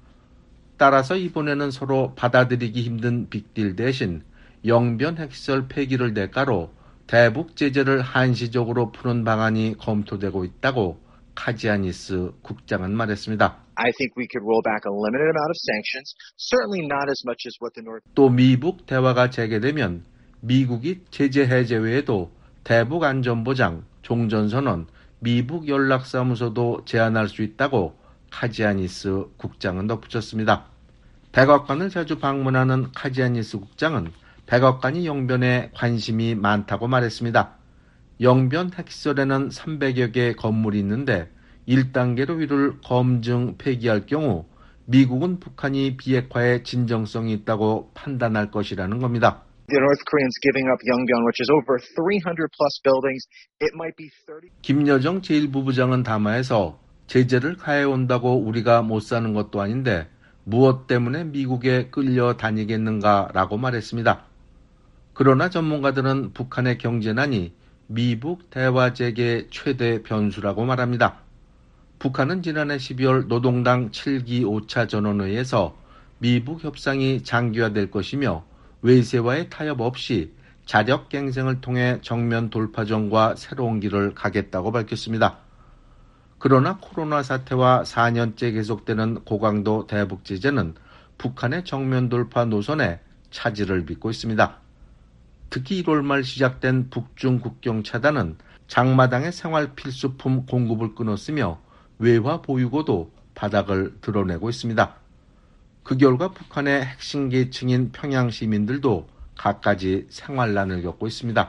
따라서 이번에는 서로 받아들이기 힘든 빅딜 대신 영변 핵설 폐기를 대가로 대북 제재를 한시적으로 푸는 방안이 검토되고 있다고 카지아니스 국장은 말했습니다. I think we could roll back a limited amount of sanctions, certainly not as much as what the North. 또 미북 대화가 재개되면 미국이 제재 해제 외에도 대북 안전보장, 종전선언, 미북 연락사무소도 제안할 수 있다고 카지아니스 국장은 덧붙였습니다. 백악관을 자주 방문하는 카지아니스 국장은 백악관이 영변에 관심이 많다고 말했습니다. 영변 핵설에는 삼백여 개의 건물이 있는데 일 단계로 이를 검증 폐기할 경우 미국은 북한이 비핵화에 진정성이 있다고 판단할 것이라는 겁니다. The North Koreans giving up Yongbyon, which is over three hundred plus buildings. It might be thirty. 김여정 제일 부부장은 담화에서 제재를 가해온다고 우리가 못 사는 것도 아닌데 무엇 때문에 미국에 끌려다니겠는가라고 말했습니다. 그러나 전문가들은 북한의 경제난이 미북 대화 재개 최대 변수라고 말합니다. 북한은 지난해 십이월 노동당 칠 기 오 차 전원회의에서 미북 협상이 장기화될 것이며 외세와의 타협 없이 자력 갱생을 통해 정면 돌파전과 새로운 길을 가겠다고 밝혔습니다. 그러나 코로나 사태와 사 년째 계속되는 고강도 대북 제재는 북한의 정면 돌파 노선에 차질을 빚고 있습니다. 특히 일월 말 시작된 북중 국경 차단은 장마당의 생활 필수품 공급을 끊었으며 외화 보유고도 바닥을 드러내고 있습니다. 그 결과 북한의 핵심 계층인 평양 시민들도 갖가지 생활난을 겪고 있습니다.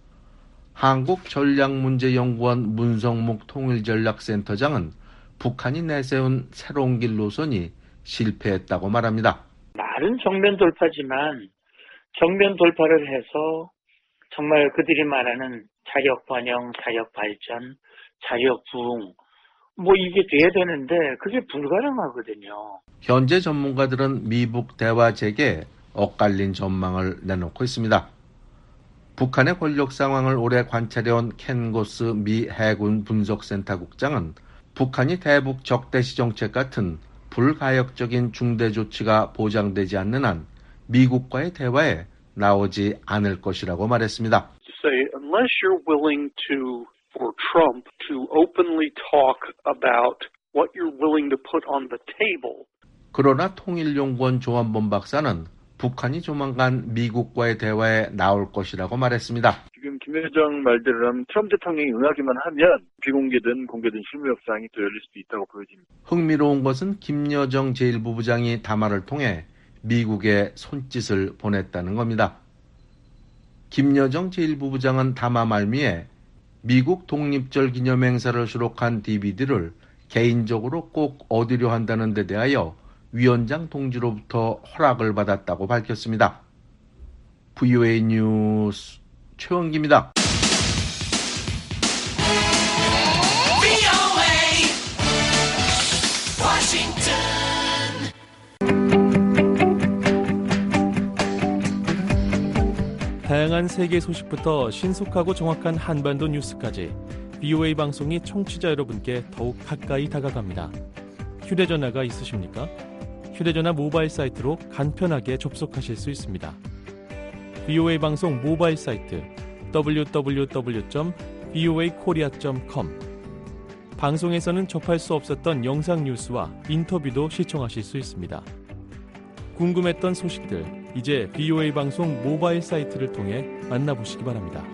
한국전략문제연구원 문성목 통일전략센터장은 북한이 내세운 새로운 길 노선이 실패했다고 말합니다. 말은 정면 돌파지만 정면 돌파를 해서 정말 그들이 말하는 자력 번영, 자력 발전, 자력 부흥 뭐 이게 돼야 되는데 그게 불가능하거든요. 현재 전문가들은 미북 대화 재개에 엇갈린 전망을 내놓고 있습니다. 북한의 권력 상황을 오래 관찰해온 켄 고스 미 해군 분석센터 국장은 북한이 대북 적대시 정책 같은 불가역적인 중대 조치가 보장되지 않는 한 미국과의 대화에 나오지 않을 것이라고 말했습니다. Say, unless you're willing to, for Trump to openly talk about what you're willing to put on the table. 그러나 통일연구원 조한범 박사는 북한이 조만간 미국과의 대화에 나올 것이라고 말했습니다. 지금 김여정 말대로 하면 트럼프 대통령이 응하기만 하면 비공개든 공개든 실무 협상이 또 열릴 수도 있다고 보여집니다. 흥미로운 것은 김여정 제일 부부장이 담화를 통해 미국에 손짓을 보냈다는 겁니다. 김여정 제일 부부장은 담화 말미에 미국 독립절 기념행사를 수록한 디비디를 개인적으로 꼭 얻으려 한다는 데 대하여 위원장 동지로부터 허락을 받았다고 밝혔습니다. 브이오에이 뉴스 최원기입니다. 다양한 세계 소식부터 신속하고 정확한 한반도 뉴스까지 브이오에이 방송이 청취자 여러분께 더욱 가까이 다가갑니다. 휴대전화가 있으십니까? 휴대전화 모바일 사이트로 간편하게 접속하실 수 있습니다. 브이오에이 방송 모바일 사이트 더블유 더블유 더블유 점 브이오에이 코리아 점 컴. 방송에서는 접할 수 없었던 영상 뉴스와 인터뷰도 시청하실 수 있습니다. 궁금했던 소식들, 이제 브이오에이 방송 모바일 사이트를 통해 만나보시기 바랍니다.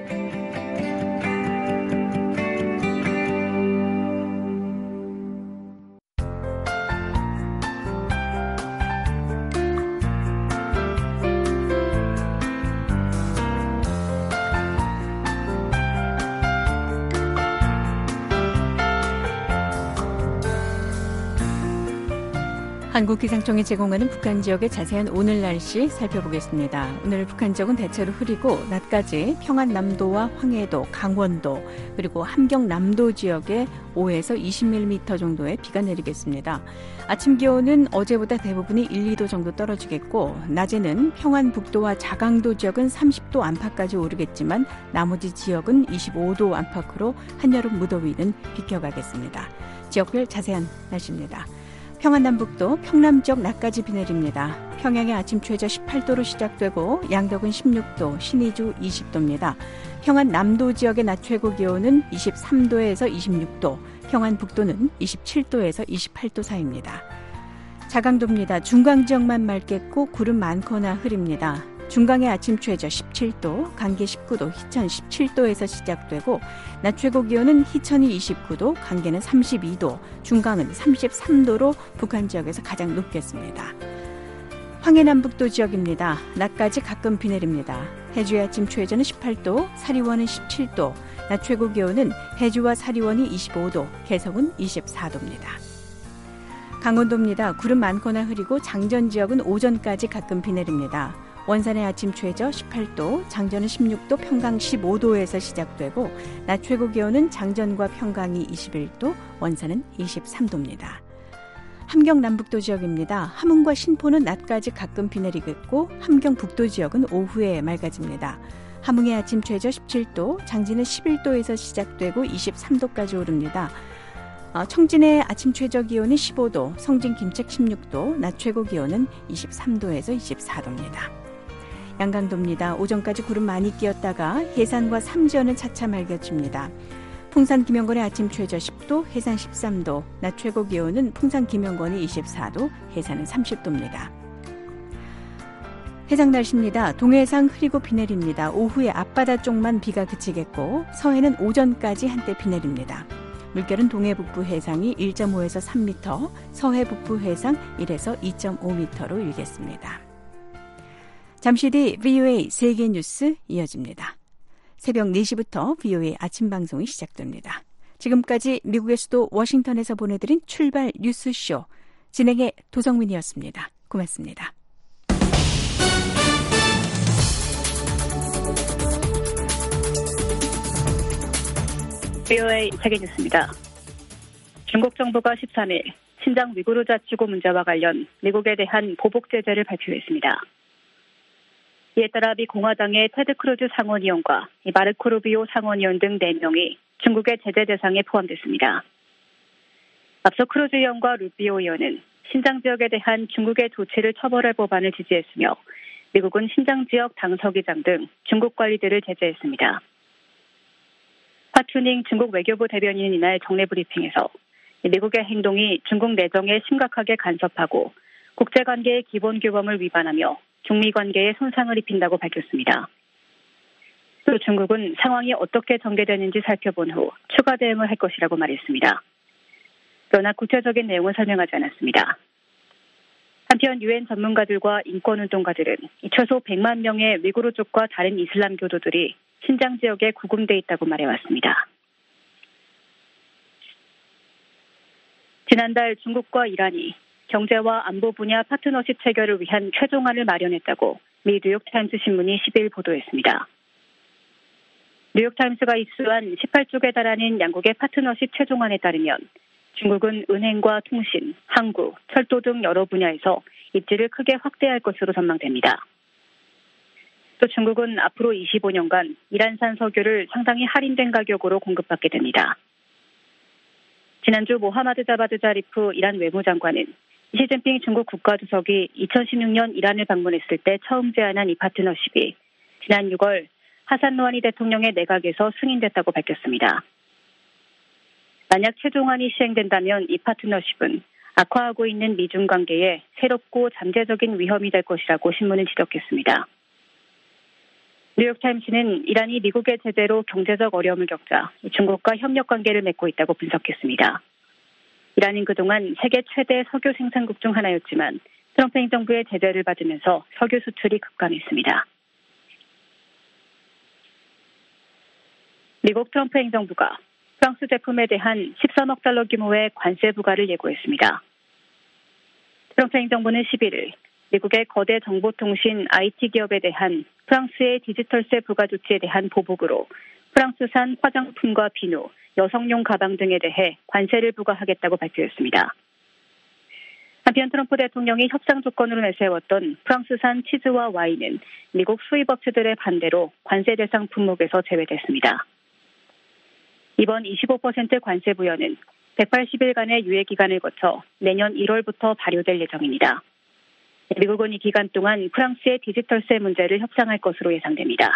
한국기상청이 제공하는 북한 지역의 자세한 오늘 날씨 살펴보겠습니다. 오늘 북한 지역은 대체로 흐리고 낮까지 평안남도와 황해도, 강원도 그리고 함경남도 지역에 오에서 이십 밀리미터 정도의 비가 내리겠습니다. 아침 기온은 어제보다 대부분이 일, 이 도 정도 떨어지겠고 낮에는 평안북도와 자강도 지역은 삼십 도 안팎까지 오르겠지만 나머지 지역은 이십오 도 안팎으로 한여름 무더위는 비켜가겠습니다. 지역별 자세한 날씨입니다. 평안남북도 평남 지역 낮까지 비 내립니다. 평양의 아침 최저 십팔 도로 시작되고 양덕은 십육 도, 신의주 이십 도입니다. 평안남도 지역의 낮 최고 기온은 이십삼 도에서 이십육 도, 평안북도는 이십칠 도에서 이십팔 도 사이입니다. 자강도입니다. 중강 지역만 맑겠고 구름 많거나 흐립니다. 중강의 아침 최저 십칠 도, 강계 십구 도, 희천 십칠 도에서 시작되고 낮 최고 기온은 희천이 이십구 도, 강계는 삼십이 도, 중강은 삼십삼 도로 북한 지역에서 가장 높겠습니다. 황해남북도 지역입니다. 낮까지 가끔 비 내립니다. 해주의 아침 최저는 십팔 도, 사리원은 십칠 도, 낮 최고 기온은 해주와 사리원이 이십오 도, 개성은 이십사 도입니다. 강원도입니다. 구름 많거나 흐리고 장전 지역은 오전까지 가끔 비 내립니다. 원산의 아침 최저 십팔 도, 장전은 십육 도, 평강 십오 도에서 시작되고 낮 최고 기온은 장전과 평강이 이십일 도, 원산은 이십삼 도입니다. 함경남북도 지역입니다. 함흥과 신포는 낮까지 가끔 비 내리겠고 함경북도 지역은 오후에 맑아집니다. 함흥의 아침 최저 십칠 도, 장진은 십일 도에서 시작되고 이십삼 도까지 오릅니다. 청진의 아침 최저 기온은 십오 도, 성진 김책 십육 도, 낮 최고 기온은 이십삼 도에서 이십사 도입니다. 양강도입니다. 오전까지 구름 많이 끼었다가 해산과 삼지연은 차차 맑아집니다. 풍산 김영권의 아침 최저 십 도, 해산 십삼 도, 낮 최고 기온은 풍산 김영권이 이십사 도, 해산은 삼십 도입니다. 해상 날씨입니다. 동해상 흐리고 비 내립니다. 오후에 앞바다 쪽만 비가 그치겠고 서해는 오전까지 한때 비 내립니다. 물결은 동해 북부 해상이 일 점 오에서 삼 미터, 서해 북부 해상 일에서 이 점 오 미터로 일겠습니다. 잠시 뒤 브이오에이 세계 뉴스 이어집니다. 새벽 네 시부터 브이오에이 아침 방송이 시작됩니다. 지금까지 미국의 수도 워싱턴에서 보내드린 출발 뉴스쇼 진행의 도성민이었습니다. 고맙습니다. 브이오에이 세계 뉴스입니다. 중국 정부가 십삼 일 신장 위구르 자치구 문제와 관련 미국에 대한 보복 제재를 발표했습니다. 이에 따라 미 공화당의 테드 크루즈 상원의원과 마르코 루비오 상원의원 등 네 명이 중국의 제재 대상에 포함됐습니다. 앞서 크루즈 의원과 루비오 의원은 신장 지역에 대한 중국의 조치를 처벌할 법안을 지지했으며 미국은 신장 지역 당서기장 등 중국 관리들을 제재했습니다. 파투닝 중국 외교부 대변인은 이날 정례 브리핑에서 미국의 행동이 중국 내정에 심각하게 간섭하고 국제관계의 기본 규범을 위반하며 중미 관계에 손상을 입힌다고 밝혔습니다. 또 중국은 상황이 어떻게 전개되는지 살펴본 후 추가 대응을 할 것이라고 말했습니다. 그러나 구체적인 내용은 설명하지 않았습니다. 한편 유엔 전문가들과 인권운동가들은 최소 백만 명의 위구르 쪽과 다른 이슬람 교도들이 신장 지역에 구금돼 있다고 말해왔습니다. 지난달 중국과 이란이 경제와 안보 분야 파트너십 체결을 위한 최종안을 마련했다고 미 뉴욕타임스 신문이 십 일 보도했습니다. 뉴욕타임스가 입수한 십팔 쪽에 달하는 양국의 파트너십 최종안에 따르면 중국은 은행과 통신, 항구, 철도 등 여러 분야에서 입지를 크게 확대할 것으로 전망됩니다. 또 중국은 앞으로 이십오 년간 이란산 석유를 상당히 할인된 가격으로 공급받게 됩니다. 지난주 모하마드 자바드 자리프 이란 외무장관은 시진핑 중국 국가주석이 이천십육 년 이란을 방문했을 때 처음 제안한 이 파트너십이 지난 유월 하산 로하니 대통령의 내각에서 승인됐다고 밝혔습니다. 만약 최종안이 시행된다면 이 파트너십은 악화하고 있는 미중 관계에 새롭고 잠재적인 위험이 될 것이라고 신문은 지적했습니다. 뉴욕타임스는 이란이 미국의 제재로 경제적 어려움을 겪자 중국과 협력 관계를 맺고 있다고 분석했습니다. 이란은 그동안 세계 최대 석유 생산국 중 하나였지만 트럼프 행정부의 제재를 받으면서 석유 수출이 급감했습니다. 미국 트럼프 행정부가 프랑스 제품에 대한 십삼억 달러 규모의 관세 부과를 예고했습니다. 트럼프 행정부는 십일 일 미국의 거대 정보통신 아이티 기업에 대한 프랑스의 디지털세 부과 조치에 대한 보복으로 프랑스산 화장품과 비누, 여성용 가방 등에 대해 관세를 부과하겠다고 발표했습니다. 한편 트럼프 대통령이 협상 조건으로 내세웠던 프랑스산 치즈와 와인은 미국 수입업체들의 반대로 관세 대상 품목에서 제외됐습니다. 이번 이십오 퍼센트 관세 부여는 백팔십 일간의 유예 기간을 거쳐 내년 일월부터 발효될 예정입니다. 미국은 이 기간 동안 프랑스의 디지털세 문제를 협상할 것으로 예상됩니다.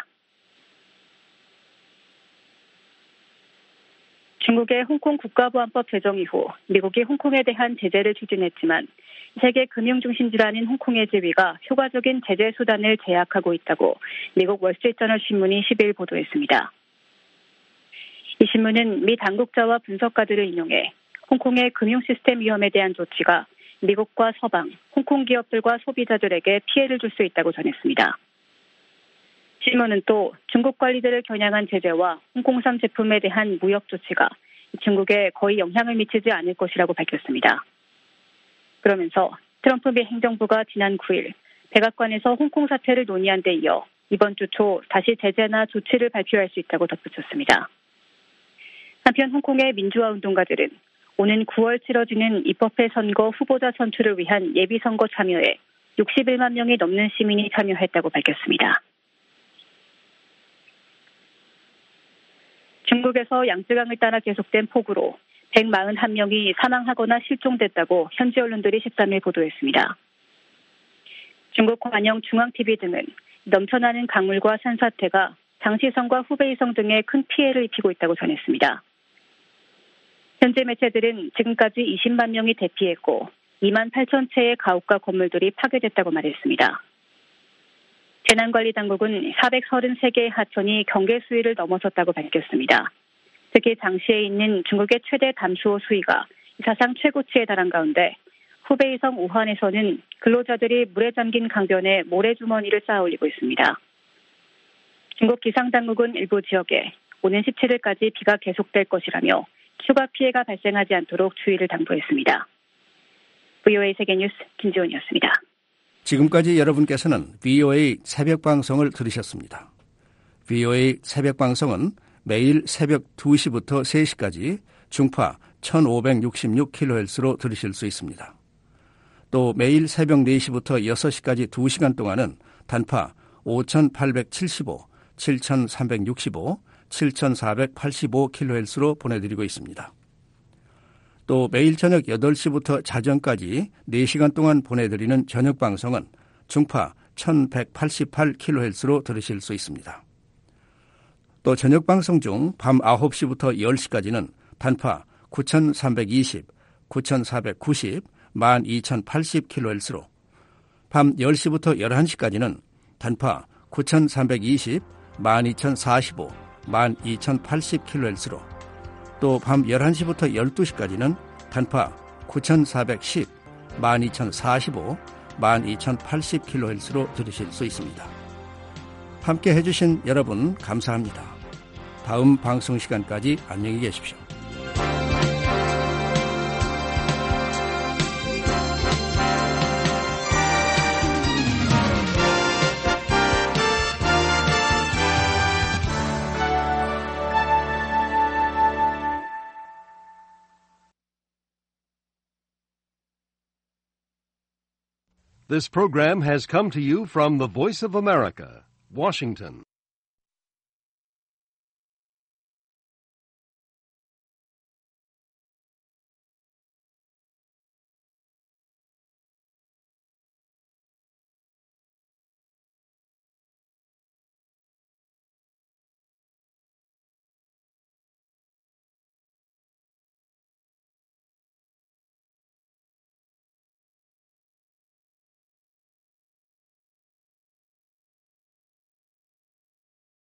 중국의 홍콩 국가보안법 제정 이후 미국이 홍콩에 대한 제재를 추진했지만 세계 금융중심지라는 홍콩의 지위가 효과적인 제재 수단을 제약하고 있다고 미국 월스트리트저널 신문이 십일 일 보도했습니다. 이 신문은 미 당국자와 분석가들을 인용해 홍콩의 금융시스템 위험에 대한 조치가 미국과 서방, 홍콩 기업들과 소비자들에게 피해를 줄 수 있다고 전했습니다. 신문은 또 중국 관리들을 겨냥한 제재와 홍콩산 제품에 대한 무역 조치가 중국에 거의 영향을 미치지 않을 것이라고 밝혔습니다. 그러면서 트럼프 미 행정부가 지난 구 일 백악관에서 홍콩 사태를 논의한 데 이어 이번 주 초 다시 제재나 조치를 발표할 수 있다고 덧붙였습니다. 한편 홍콩의 민주화 운동가들은 오는 구월 치러지는 입법회 선거 후보자 선출을 위한 예비선거 참여에 육십일만 명이 넘는 시민이 참여했다고 밝혔습니다. 중국에서 양쯔강을 따라 계속된 폭우로 백사십일 명이 사망하거나 실종됐다고 현지 언론들이 십삼 일 보도했습니다. 중국 관영 중앙티비 등은 넘쳐나는 강물과 산사태가 장시성과 후베이성 등에 큰 피해를 입히고 있다고 전했습니다. 현지 매체들은 지금까지 이십만 명이 대피했고 이만 팔천 채의 가옥과 건물들이 파괴됐다고 말했습니다. 재난관리당국은 사백삼십삼 개의 하천이 경계 수위를 넘어섰다고 밝혔습니다. 특히 장시에 있는 중국의 최대 담수호 수위가 사상 최고치에 달한 가운데 후베이성 우한에서는 근로자들이 물에 잠긴 강변에 모래주머니를 쌓아 올리고 있습니다. 중국 기상당국은 일부 지역에 오는 십칠 일까지 비가 계속될 것이라며 추가 피해가 발생하지 않도록 주의를 당부했습니다. 브이오에이 세계뉴스 김지원이었습니다. 지금까지 여러분께서는 브이오에이 새벽방송을 들으셨습니다. 브이오에이 새벽방송은 매일 새벽 두 시부터 세 시까지 중파 천오백육십육 킬로헤르츠로 들으실 수 있습니다. 또 매일 새벽 네 시부터 여섯 시까지 두 시간 동안은 단파 오천팔백칠십오, 칠천삼백육십오, 칠천사백팔십오 킬로헤르츠로 보내드리고 있습니다. 또 매일 저녁 여덟 시부터 자정까지 네 시간 동안 보내드리는 저녁방송은 중파 천백팔십팔 킬로헤르츠로 들으실 수 있습니다. 또 저녁방송 중 밤 아홉 시부터 열 시까지는 단파 구천삼백이십, 구천사백구십, 만 이천팔십 킬로헤르츠로 밤 열 시부터 열한 시까지는 단파 구천삼백이십, 만 이천사십오, 만 이천팔십 킬로헤르츠로 또 밤 열한 시부터 열두 시까지는 단파 구천사백십, 만 이천사십오, 만 이천팔십 킬로헤르츠로 들으실 수 있습니다. 함께 해주신 여러분 감사합니다. 다음 방송 시간까지 안녕히 계십시오. This program has come to you from the Voice of America, Washington.